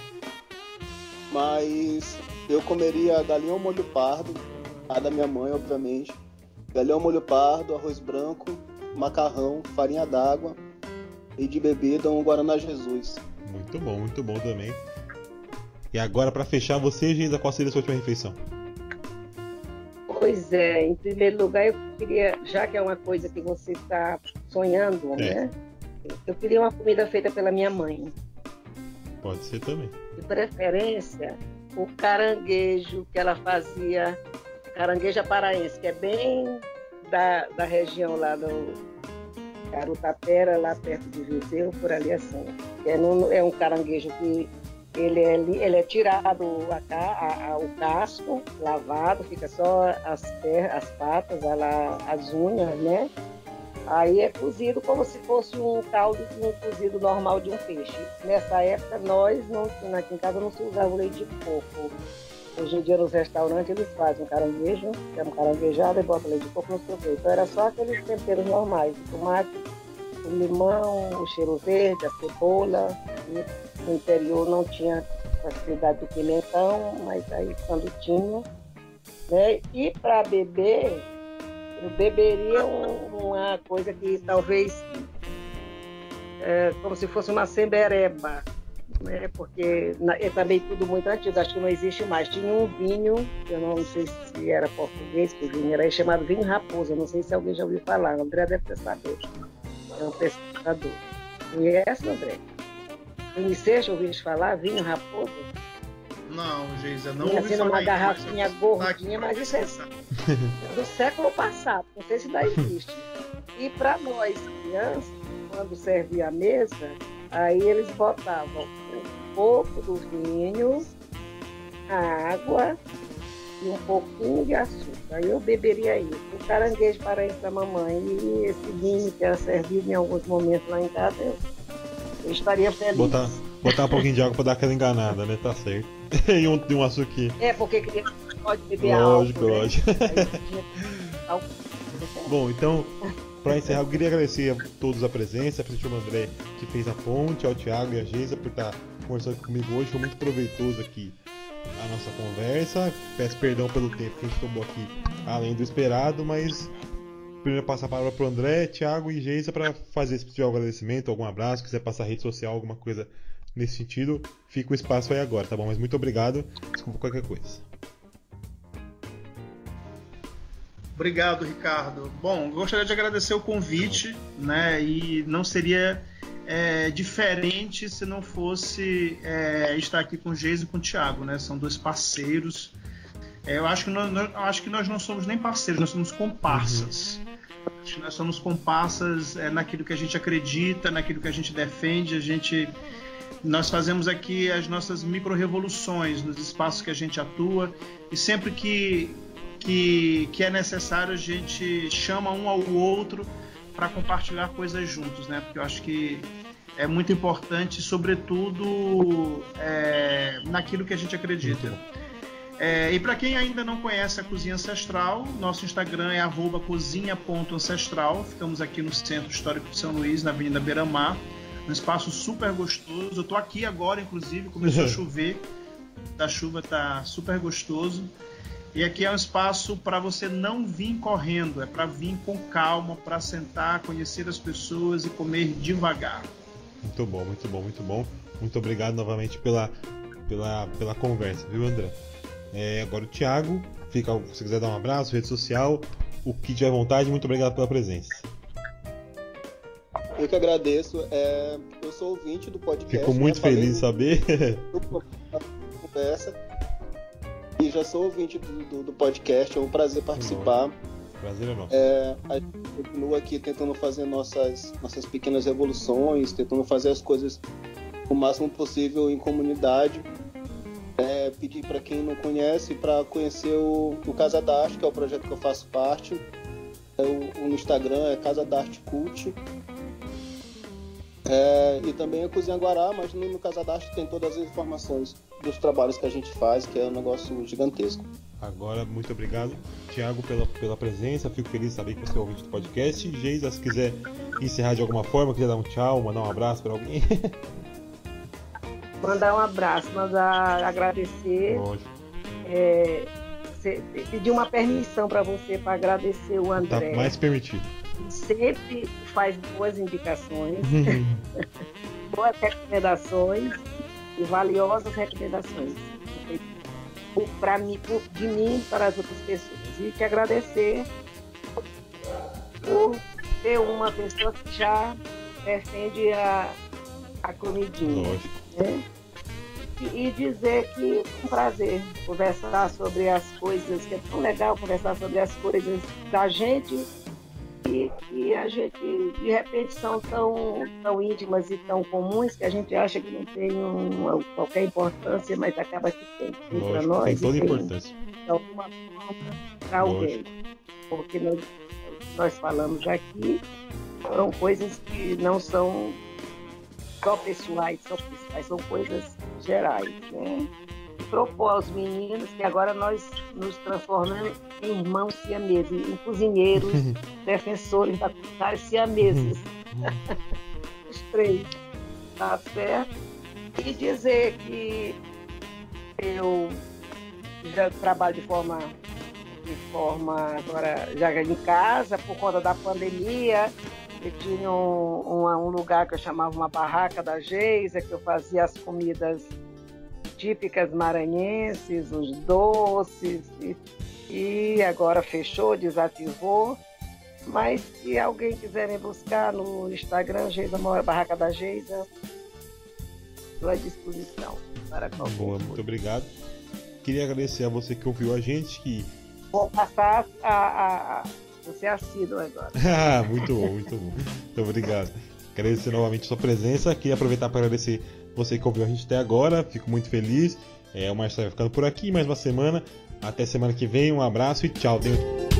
Mas eu comeria galinha ao molho pardo, a da minha mãe, obviamente. Galinha ao molho pardo, arroz branco, macarrão, farinha d'água. E de bebida, um Guaraná Jesus. Muito bom, muito bom também. E agora, para fechar, você, Geisa, qual seria a sua última refeição? Pois é, em primeiro lugar, eu queria, já que é uma coisa que você está sonhando, é. né? Eu queria uma comida feita pela minha mãe. Pode ser também. De preferência, o caranguejo que ela fazia, caranguejo paraense, que é bem da, da região lá do Carutapera, lá perto de Viseu, por ali assim. É, no, é um caranguejo que Ele é, ele é tirado a, a, a, o casco, lavado, fica só as, as patas, ela, as unhas, né? Aí é cozido como se fosse um caldo, um cozido normal de um peixe. Nessa época, nós, não, aqui em casa, não se usava o leite de coco. Hoje em dia, nos restaurantes, eles fazem um caranguejo, que é um caranguejado, e botam leite de coco no seu peito. Então, era só aqueles temperos normais, o tomate, o limão, o cheiro verde, a cebola. No interior não tinha facilidade do pimentão, mas aí quando tinha, né? E para beber, eu beberia um, uma coisa que talvez é, como se fosse uma sembereba, né? Porque na, é também tudo muito antigo, acho que não existe mais. Tinha um vinho, eu não sei se era português, que o vinho era chamado vinho raposa, não sei se alguém já ouviu falar, o André deve ter sabido, é um pesquisador. Conhece, André? Você já ouviu falar vinho raposa? Não, Geisa, não ouvi ouvi falar. Uma garrafinha isso, gordinha, mas isso é do século passado, não sei se ainda existe. E para nós, crianças, quando servia a mesa, aí eles botavam um pouco do vinho, a água e um pouquinho de açúcar. Aí eu beberia isso. O caranguejo para isso da mamãe e esse vinho que era servido em alguns momentos lá em casa, eu, eu estaria feliz. Botar, botar um pouquinho de água para dar aquela enganada, né? Tá certo. E um, um açuquinho. É, porque criança pode beber lógico, álcool, lógico. Né? Bom, então, para encerrar, eu queria agradecer a todos a presença, principalmente ao André, que fez a ponte, ao Thiago e a Geisa por estar conversando comigo hoje. Foi muito proveitoso aqui a nossa conversa. Peço perdão pelo tempo que a gente tomou aqui, além do esperado, mas primeiro passar a palavra para o André, Thiago e Geisa para fazer, se tiver algum agradecimento, algum abraço, quiser passar rede social, alguma coisa nesse sentido, fica o espaço aí agora, tá bom? Mas muito obrigado, desculpa qualquer coisa. Obrigado, Ricardo. Bom, gostaria de agradecer o convite, né? E não seria é, diferente se não fosse é, estar aqui com o Geisa e com o Thiago, né? São dois parceiros. É, eu acho que nós, eu acho que nós não somos nem parceiros, nós somos comparsas. Uhum. Acho que nós somos comparsas é, naquilo que a gente acredita, naquilo que a gente defende. A gente, nós fazemos aqui as nossas micro-revoluções nos espaços que a gente atua e sempre que Que, que é necessário, a gente chama um ao outro para compartilhar coisas juntos, né? Porque eu acho que é muito importante, sobretudo é, naquilo que a gente acredita. É, e para quem ainda não conhece a Cozinha Ancestral, nosso Instagram é arroba cozinha ponto ancestral. Ficamos aqui no Centro Histórico de São Luís, na Avenida Beira-Mar, um espaço super gostoso. Eu estou aqui agora, inclusive, começou a chover, a chuva está super gostoso. E aqui é um espaço para você não vir correndo, é para vir com calma, para sentar, conhecer as pessoas e comer devagar. Muito bom, muito bom, muito bom. Muito obrigado novamente pela, pela, pela conversa, viu, André? É, agora o Thiago, fica, se quiser dar um abraço, rede social, o que tiver vontade, muito obrigado pela presença. Eu que agradeço, é, eu sou ouvinte do podcast. Fico muito né? feliz de saber. Conversa. E já sou ouvinte do, do, do podcast, é um prazer participar. Prazer é nosso. É, a gente continua aqui tentando fazer nossas, nossas pequenas revoluções, tentando fazer as coisas o máximo possível em comunidade. É, pedir para quem não conhece para conhecer o, o Casa da Arte, que é o projeto que eu faço parte. É, o, o Instagram é Casa da Arte Cult. É, e também a Cozinha Guará, mas no, no Casa da Arte tem todas as informações dos trabalhos que a gente faz, que é um negócio gigantesco. Agora, muito obrigado, Thiago, pela, pela presença. Fico feliz de saber que você é ouvinte do podcast. Geisa, se quiser encerrar de alguma forma, quiser dar um tchau, mandar um abraço para alguém. Mandar um abraço, mandar agradecer. Lógico. É, pedir uma permissão para você para agradecer o André. Tá mais permitido. Sempre faz boas indicações, boas recomendações e valiosas recomendações para mim, por, de mim para as outras pessoas. E te agradecer por ser uma pessoa que já defende a, a comidinha. Né? E, e dizer que é um prazer conversar sobre as coisas, que é tão legal conversar sobre as coisas da gente e, e a gente, de repente, são tão, tão íntimas e tão comuns que a gente acha que não tem uma, qualquer importância, mas acaba que tem. Tem para Lógico, nós tem e toda a tem, importância. de alguma forma, para alguém. Porque nós, nós falamos aqui, são coisas que não são só pessoais, só pessoais, são coisas gerais, né? E propor aos meninos que agora nós nos transformamos em irmãos siameses, em cozinheiros, defensores da culinária siameses. Os três, tá certo? E dizer que eu já trabalho de forma, de forma agora já em casa, por conta da pandemia. Eu tinha um, um, um lugar que eu chamava uma barraca da Geisa, que eu fazia as comidas típicas maranhenses, os doces, e, e agora fechou, desativou. Mas se alguém quiser me buscar no Instagram, Geisa Mora, Barraca da Geisa, estou à disposição para qualquer Boa, muito obrigado. Queria agradecer a você que ouviu a gente, que... Vou passar a... a, a você é assíduo agora. Ah, muito bom, muito bom. Muito obrigado. Agradecer novamente a sua presença. Queria aproveitar para agradecer você que ouviu a gente até agora. Fico muito feliz. É, o Marcelo vai ficando por aqui. Mais uma semana. Até semana que vem. Um abraço e tchau. Tenho...